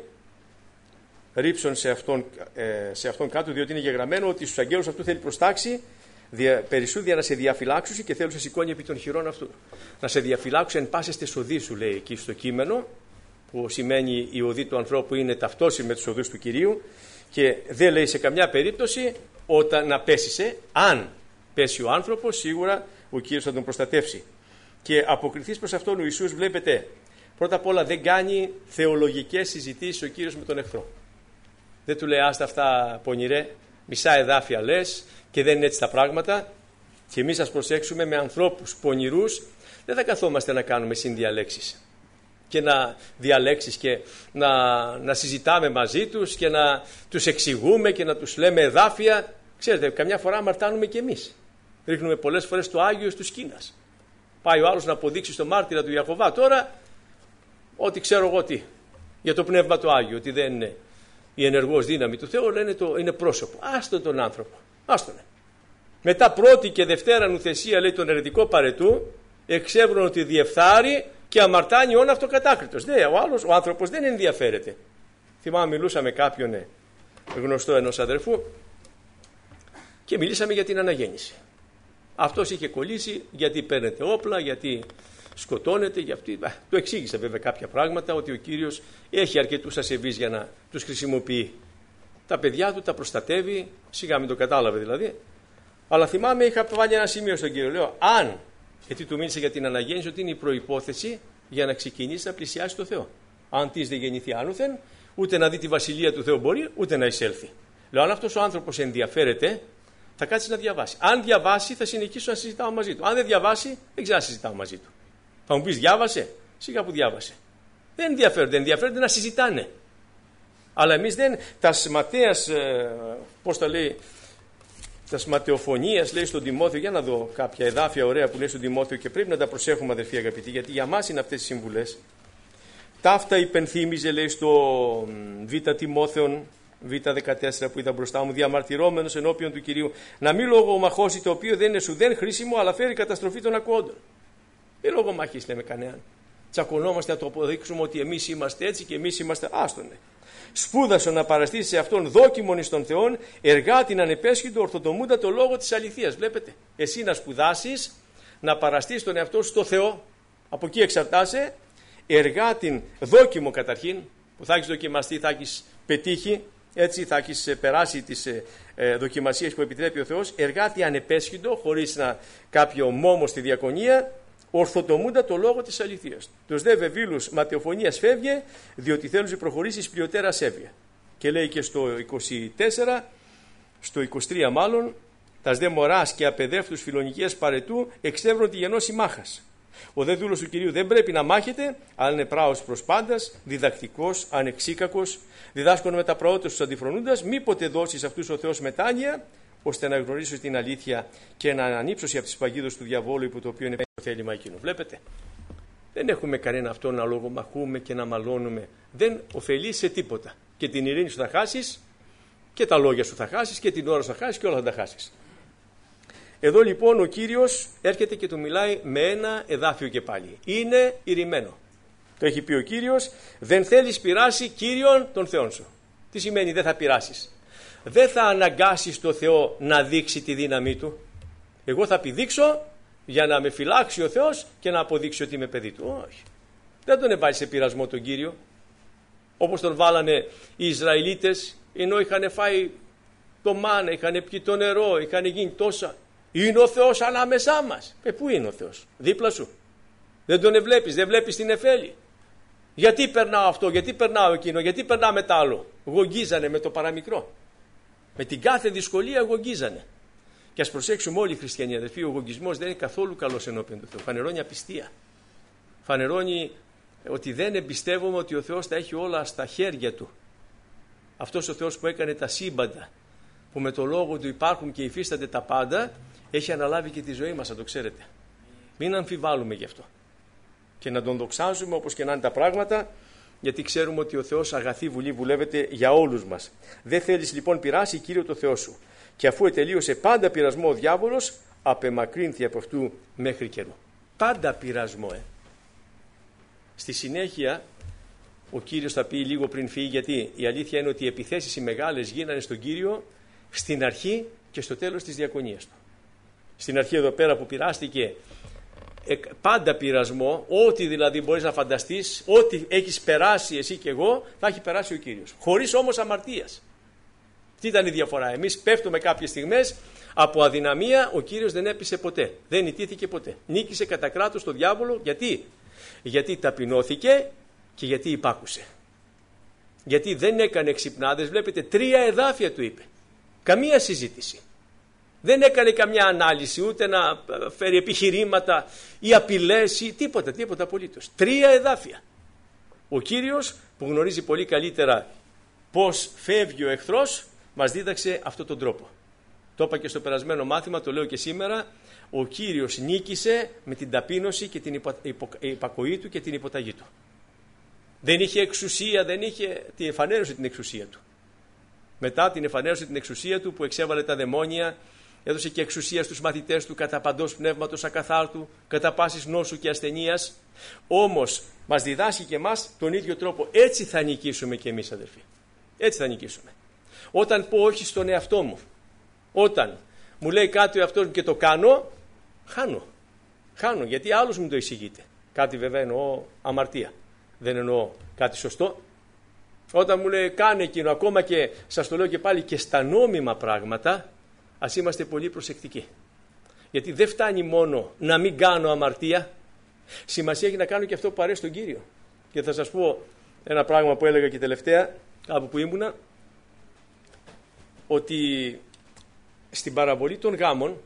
ρίψον σε αυτόν, ε, σε αυτόν κάτω, διότι είναι γεγραμμένο ότι στους αγγέλους αυτού θέλει προστάξει περισσού για να σε διαφυλάξουν και θέλουν σε σηκώνει επί των χειρών αυτού. Να σε διαφυλάξουν εν πάσες τες οδείς σου, λέει εκεί στο κείμενο, που σημαίνει η οδή του ανθρώπου είναι ταυτόσιμη με τους οδούς του Κυρίου, και δεν λέει σε καμιά περίπτωση όταν να πέσει. Αν πέσει ο άνθρωπος, σίγουρα ο Κύριος θα τον προστατεύσει. Και αποκριθείς προς αυτόν ο Ιησούς, βλέπετε, πρώτα απ' όλα δεν κάνει θεολογικές συζητήσεις ο Κύριος με τον εχθρό. Δεν του λέει άστα αυτά πονηρέ, μισά εδάφια λες και δεν είναι έτσι τα πράγματα. Και εμείς σας προσέξουμε, με ανθρώπους πονηρούς δεν θα καθόμαστε να κάνουμε συνδιαλέξεις και να διαλέξεις και να, να συζητάμε μαζί τους και να τους εξηγούμε και να τους λέμε εδάφια. Ξέρετε, καμιά φορά αμαρτάνουμε και εμείς. Ρίχνουμε πολλές φορές το Άγιο στους Κίνας. Πάει ο άλλος να αποδείξει στο μάρτυρα του Ιαχωβά τώρα ότι ξέρω εγώ τι, για το Πνεύμα το Άγιο, ότι δεν είναι η ενεργός δύναμη του Θεού, λένε το, είναι πρόσωπο. Άστον τον άνθρωπο, άστονε. Μετά πρώτη και δευτέρα νουθεσία, λέει, τον αιρετικό παρετού, εξεύρουν ότι διεφθάρει και αμαρτάνει όν αυτοκατάκριτος. Ναι, ο άλλος, ο άνθρωπος δεν ενδιαφέρεται. Θυμάμαι, μιλούσα με κάποιον ναι, γνωστό ενός αδερφού και μιλήσαμε για την αναγέννηση. Αυτός είχε κολλήσει γιατί παίρνετε όπλα, γιατί σκοτώνεται, για αυτή... Το εξήγησε βέβαια κάποια πράγματα, ότι ο Κύριος έχει αρκετούς ασεβείς για να τους χρησιμοποιεί. Τα παιδιά του τα προστατεύει, σιγά μην το κατάλαβε δηλαδή. Αλλά θυμάμαι, είχα βάλει ένα σημείο στον Κύριο, λέω, αν, γιατί του μίλησε για την αναγέννηση, ότι είναι η προϋπόθεση για να ξεκινήσει να πλησιάσει το Θεό. Αν της δεν γεννηθεί άνωθεν, ούτε να δει τη βασιλεία του Θεού μπορεί, ούτε να εισέλθει. Λέω, αν αυτός ο άνθρωπος ενδιαφέρεται, θα κάτσει να διαβάσει. Αν διαβάσει, θα συνεχίσω να συζητάω μαζί του. Αν δεν διαβάσει, δεν ξέρω να συζητάω μαζί του. Θα μου πει, διάβασε, σιγά που διάβασε. Δεν ενδιαφέρονται, ενδιαφέρονται να συζητάνε. Αλλά εμείς δεν, τα Ματέας, ε, πώς τα λέει, τας ματαιοφωνίας, λέει στον Τιμόθεο, για να δω κάποια εδάφια ωραία που λέει στον Τιμόθεο και πρέπει να τα προσέχουμε αδερφοί αγαπητοί, γιατί για μας είναι αυτές οι συμβουλές. Ταύτα υπενθύμιζε, λέει στο Β Τιμόθεον, Β δεκατέσσερα που είδα μπροστά μου, διαμαρτυρόμενος ενώπιον του Κυρίου, να μην λογομαχώσει το οποίο δεν είναι σου δεν χρήσιμο, αλλά φέρει καταστροφή των ακόντων. Δεν λογομαχείς λέμε κανέναν. Τσακωνόμαστε να το αποδείξουμε ότι εμείς είμαστε έτσι και εμείς είμαστε άστονε. Σπούδασο να παραστήσει σε αυτόν δόκιμον εις τον Θεόν, εργάτην ανεπέσχυντο ορθοτομούντα το λόγο της αληθείας. Βλέπετε, εσύ να σπουδάσεις, να παραστείς τον εαυτό σου στο Θεό, από εκεί εξαρτάσαι, εργάτην δόκιμο καταρχήν, που θα έχεις δοκιμαστεί, θα έχεις πετύχει, έτσι θα έχεις περάσει τις ε, δοκιμασίες που επιτρέπει ο Θεός, εργάτη ανεπέσχυντο, χωρίς να κάποιο μόμο στη διακονία, ορθοτομούντα το λόγο της αληθείας. Τους δε βεβήλους ματαιοφωνίας φεύγε, διότι θέλουν να προχωρήσεις πλειοτέρα σέβεια. Και λέει και στο είκοσι τέσσερα, στο είκοσι τρία μάλλον, τας δε μωράς και απαιδεύτους φιλονικίας παρετού εξεύρουν τη γενώση μάχας. Ο δε δούλος του Κυρίου δεν πρέπει να μάχεται, αλλά είναι πράος προς πάντας, διδακτικός, ανεξίκακος, διδάσκον με τα πραότητα στους αντιφρονούντας, μήποτε δώσεις αυτούς ο Θεός μετάνοια, ώστε να γνωρίσω την αλήθεια και να ανανύψωση από τις παγίδες του διαβόλου υπό το οποίο είναι το θέλημα εκείνο. Βλέπετε, δεν έχουμε κανένα αυτό να λογομαχούμε και να μαλώνουμε. Δεν ωφελεί σε τίποτα. Και την ειρήνη σου θα χάσεις, και τα λόγια σου θα χάσεις, και την ώρα σου θα χάσεις, και όλα θα τα χάσεις. Εδώ λοιπόν ο Κύριος έρχεται και του μιλάει με ένα εδάφιο και πάλι. Είναι ηρημένο. Το έχει πει ο Κύριος, δεν θέλεις πειράσει Κύριον τον Θεόν σου. Τι σημαίνει δεν θα πειράσεις? Δεν θα αναγκάσεις το Θεό να δείξει τη δύναμή του. Εγώ θα πηδήξω για να με φυλάξει ο Θεός και να αποδείξει ότι είμαι παιδί του. Όχι. Δεν τον έβαλε σε πειρασμό τον Κύριο. Όπως τον βάλανε οι Ισραηλίτες, ενώ είχαν φάει το μάνα, είχαν πιει το νερό, είχαν γίνει τόσα. Είναι ο Θεός ανάμεσά μας. Ε, πού είναι ο Θεός? Δίπλα σου. Δεν τον βλέπεις, δεν βλέπεις την εφέλη. Γιατί περνάω αυτό, γιατί περνάω εκείνο, γιατί περνάμε τ' άλλο? Γογγίζανε με το παραμικρό. Με την κάθε δυσκολία γογγίζανε. Και ας προσέξουμε όλοι οι χριστιανοί αδελφοί, ο γογγισμός δεν είναι καθόλου καλός ενώπιον του Θεού. Φανερώνει απιστία. Φανερώνει ότι δεν εμπιστεύομαι ότι ο Θεός τα έχει όλα στα χέρια του. Αυτός ο Θεός που έκανε τα σύμπαντα, που με το λόγο του υπάρχουν και υφίστανται τα πάντα, έχει αναλάβει και τη ζωή μας, να το ξέρετε. Μην αμφιβάλλουμε γι' αυτό. Και να τον δοξάζουμε όπως και να είναι τα πράγματα, γιατί ξέρουμε ότι ο Θεός αγαθή βουλή βουλεύεται για όλους μας. Δεν θέλεις λοιπόν πειράσει Κύριο το Θεό σου. Και αφού ετελείωσε πάντα πειρασμό ο διάβολος, απεμακρύνθη από αυτού μέχρι καιρού. Πάντα πειρασμό, ε. Στη συνέχεια ο Κύριος θα πει λίγο πριν φύγει, γιατί η αλήθεια είναι ότι οι επιθέσεις οι μεγάλες γίνανε στον Κύριο στην αρχή και στο τέλος της διακονίας του. Στην αρχή εδώ πέρα που πειράστηκε, πάντα πειρασμό, ό,τι δηλαδή μπορείς να φανταστείς, ό,τι έχεις περάσει εσύ και εγώ, θα έχει περάσει ο Κύριος. Χωρίς όμως αμαρτίας. Τι ήταν η διαφορά? Εμείς πέφτουμε κάποιες στιγμές από αδυναμία, ο Κύριος δεν έπεισε ποτέ, δεν ιτήθηκε ποτέ. Νίκησε κατά κράτος τον διάβολο. Γιατί? Γιατί ταπεινώθηκε και γιατί υπάκουσε. Γιατί δεν έκανε ξυπνάδες. Βλέπετε, τρία εδάφια του είπε. Καμία συζήτηση. Δεν έκανε καμιά ανάλυση, ούτε να φέρει επιχειρήματα ή απειλές ή τίποτα, τίποτα απολύτως. Τρία εδάφια. Ο Κύριος που γνωρίζει πολύ καλύτερα πώς φεύγει ο εχθρός, μας δίδαξε αυτόν τον τρόπο. Το είπα και στο περασμένο μάθημα, το λέω και σήμερα. Ο Κύριος νίκησε με την ταπείνωση και την υπο, υπο, υπακοή του και την υποταγή του. Δεν είχε εξουσία, δεν είχε, την εφανέρωσε την εξουσία του. Μετά την εφανέρωσε την εξουσία του που εξέβαλε τα δαιμόνια, έδωσε και εξουσία στους μαθητές του κατά παντός πνεύματος ακαθάρτου, κατά πάσης νόσου και ασθενείας. Όμως μας διδάσκει και εμάς τον ίδιο τρόπο. Έτσι θα νικήσουμε και εμείς, αδελφοί. Έτσι θα νικήσουμε. Όταν πω όχι στον εαυτό μου, όταν μου λέει κάτι ο εαυτός μου και το κάνω, χάνω. Χάνω, γιατί άλλος μου το εισηγείται. Κάτι βέβαια εννοώ αμαρτία. Δεν εννοώ κάτι σωστό. Όταν μου λέει κάνε εκείνο, ακόμα και σας το λέω και πάλι και στα νόμιμα πράγματα, ας είμαστε πολύ προσεκτικοί. Γιατί δεν φτάνει μόνο να μην κάνω αμαρτία, σημασία έχει να κάνω και αυτό που αρέσει τον Κύριο. Και θα σας πω ένα πράγμα που έλεγα και τελευταία, από που ήμουνα, ότι στην παραβολή των γάμων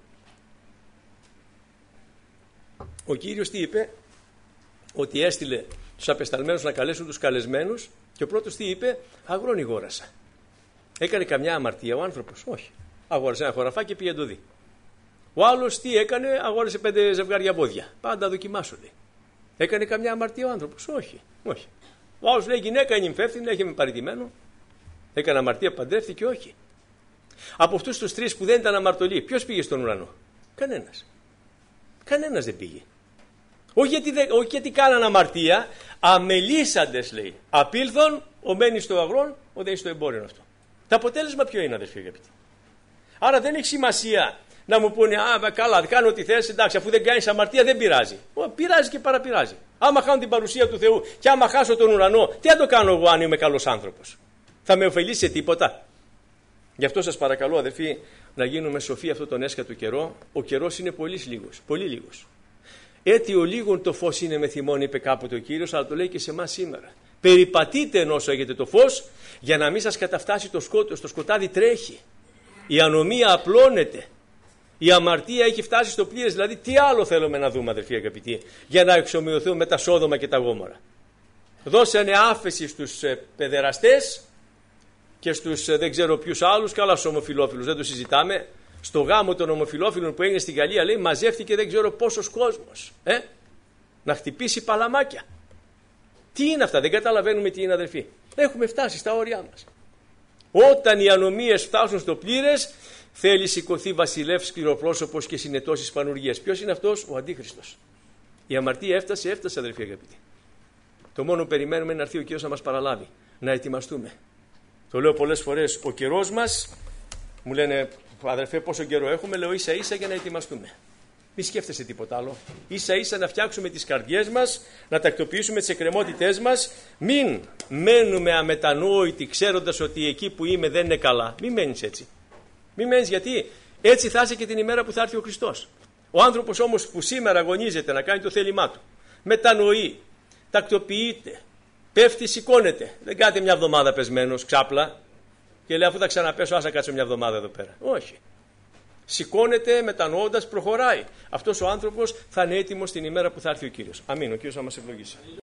ο Κύριος τι είπε? Ότι έστειλε τους απεσταλμένους να καλέσουν τους καλεσμένους και ο πρώτος τι είπε? Αγρόνι γόρασα. Έκανε καμιά αμαρτία ο άνθρωπος? Όχι. Αγόρασε ένα χωραφάκι και πήγε να το δει. Ο άλλος τι έκανε, αγόρασε πέντε ζευγάρια πόδια. Πάντα δοκιμάσω, λέει. Έκανε καμιά αμαρτία ο άνθρωπος? Όχι, όχι. Ο άλλος λέει: γυναίκα είναι υπεύθυνη, έχει με παραιτημένο. Έκανε αμαρτία, παντρεύτηκε? Όχι. Από αυτούς τους τρεις που δεν ήταν αμαρτωλοί, ποιος πήγε στον ουρανό? Κανένας. Κανένας δεν πήγε. Όχι γιατί, δεν, όχι γιατί κάναν αμαρτία, αμελήσαντες, λέει. Απήλθον, ο μένει στο αγρόν, ο δε στο εμπόριο αυτό. Το αποτέλεσμα ποιο είναι, αδερφοί αγαπητοί? Άρα δεν έχει σημασία να μου πούνε: α, καλά, κάνω ό,τι θες, εντάξει, αφού δεν κάνεις αμαρτία δεν πειράζει. Ο, πειράζει και παραπειράζει. Άμα χάνω την παρουσία του Θεού και άμα χάσω τον ουρανό, τι θα το κάνω εγώ αν είμαι καλός άνθρωπος? Θα με ωφελήσει σε τίποτα? Γι' αυτό σας παρακαλώ, αδερφοί, να γίνουμε σοφοί αυτόν τον έσκατο καιρό. Ο καιρός είναι πολύ λίγος, πολύ λίγος. Έτσι ο λίγον το φως είναι με θυμόν, είπε κάποτε ο Κύριος, αλλά το λέει και σε εμάς σήμερα. Περιπατείτε ενώ έχετε το φως, για να μην σας καταφτάσει το σκότος. Το σκοτάδι τρέχει. Η ανομία απλώνεται. Η αμαρτία έχει φτάσει στο πλήρες. Δηλαδή, τι άλλο θέλουμε να δούμε, αδερφοί αγαπητοί, για να εξομοιωθούμε με τα Σόδομα και τα Γόμορα? Δώσανε άφεση στους ε, παιδεραστές και στους ε, δεν ξέρω ποιους άλλους, καλά στους ομοφυλόφιλους, δεν το συζητάμε. Στο γάμο των ομοφυλόφιλων που έγινε στην Γαλλία, λέει, μαζεύτηκε δεν ξέρω πόσος κόσμος. Ε? Να χτυπήσει παλαμάκια. Τι είναι αυτά? Δεν καταλαβαίνουμε τι είναι, αδερφοί. Έχουμε φτάσει στα όρια μας. Όταν οι ανομίες φτάσουν στο πλήρες, θέλει σηκωθεί βασιλεύς σκληροπρόσωπος και συνετώσεις πανουργίες. Ποιος είναι αυτός? Ο Αντίχριστος. Η αμαρτία έφτασε, έφτασε, αδερφοί αγαπητοί. Το μόνο που περιμένουμε είναι να έρθει ο Κύριος να μας παραλάβει, να ετοιμαστούμε. Το λέω πολλές φορές, ο καιρός μας, μου λένε, αδερφέ, πόσο καιρό έχουμε? Λέω, ίσα ίσα για να ετοιμαστούμε. Μη σκέφτεσαι τίποτα άλλο. Ίσα ίσα να φτιάξουμε τις καρδιές μας, να τακτοποιήσουμε τις εκκρεμότητές μας. Μην μένουμε αμετανόητοι ξέροντας ότι εκεί που είμαι δεν είναι καλά. Μην μένεις έτσι. Μην μένεις, γιατί έτσι θα είσαι και την ημέρα που θα έρθει ο Χριστός. Ο άνθρωπος όμως που σήμερα αγωνίζεται να κάνει το θέλημά του, μετανοεί, τακτοποιείται, πέφτει, σηκώνεται. Δεν κάτε μια εβδομάδα πεσμένος, ξάπλα, και λέει αφού θα ξαναπέσω, άσα κάτσω μια εβδομάδα εδώ πέρα. Όχι. Σηκώνεται, μετανοώντας, προχωράει. Αυτός ο άνθρωπος θα είναι έτοιμος την ημέρα που θα έρθει ο Κύριος. Αμήν. Ο Κύριος θα μας ευλογήσει.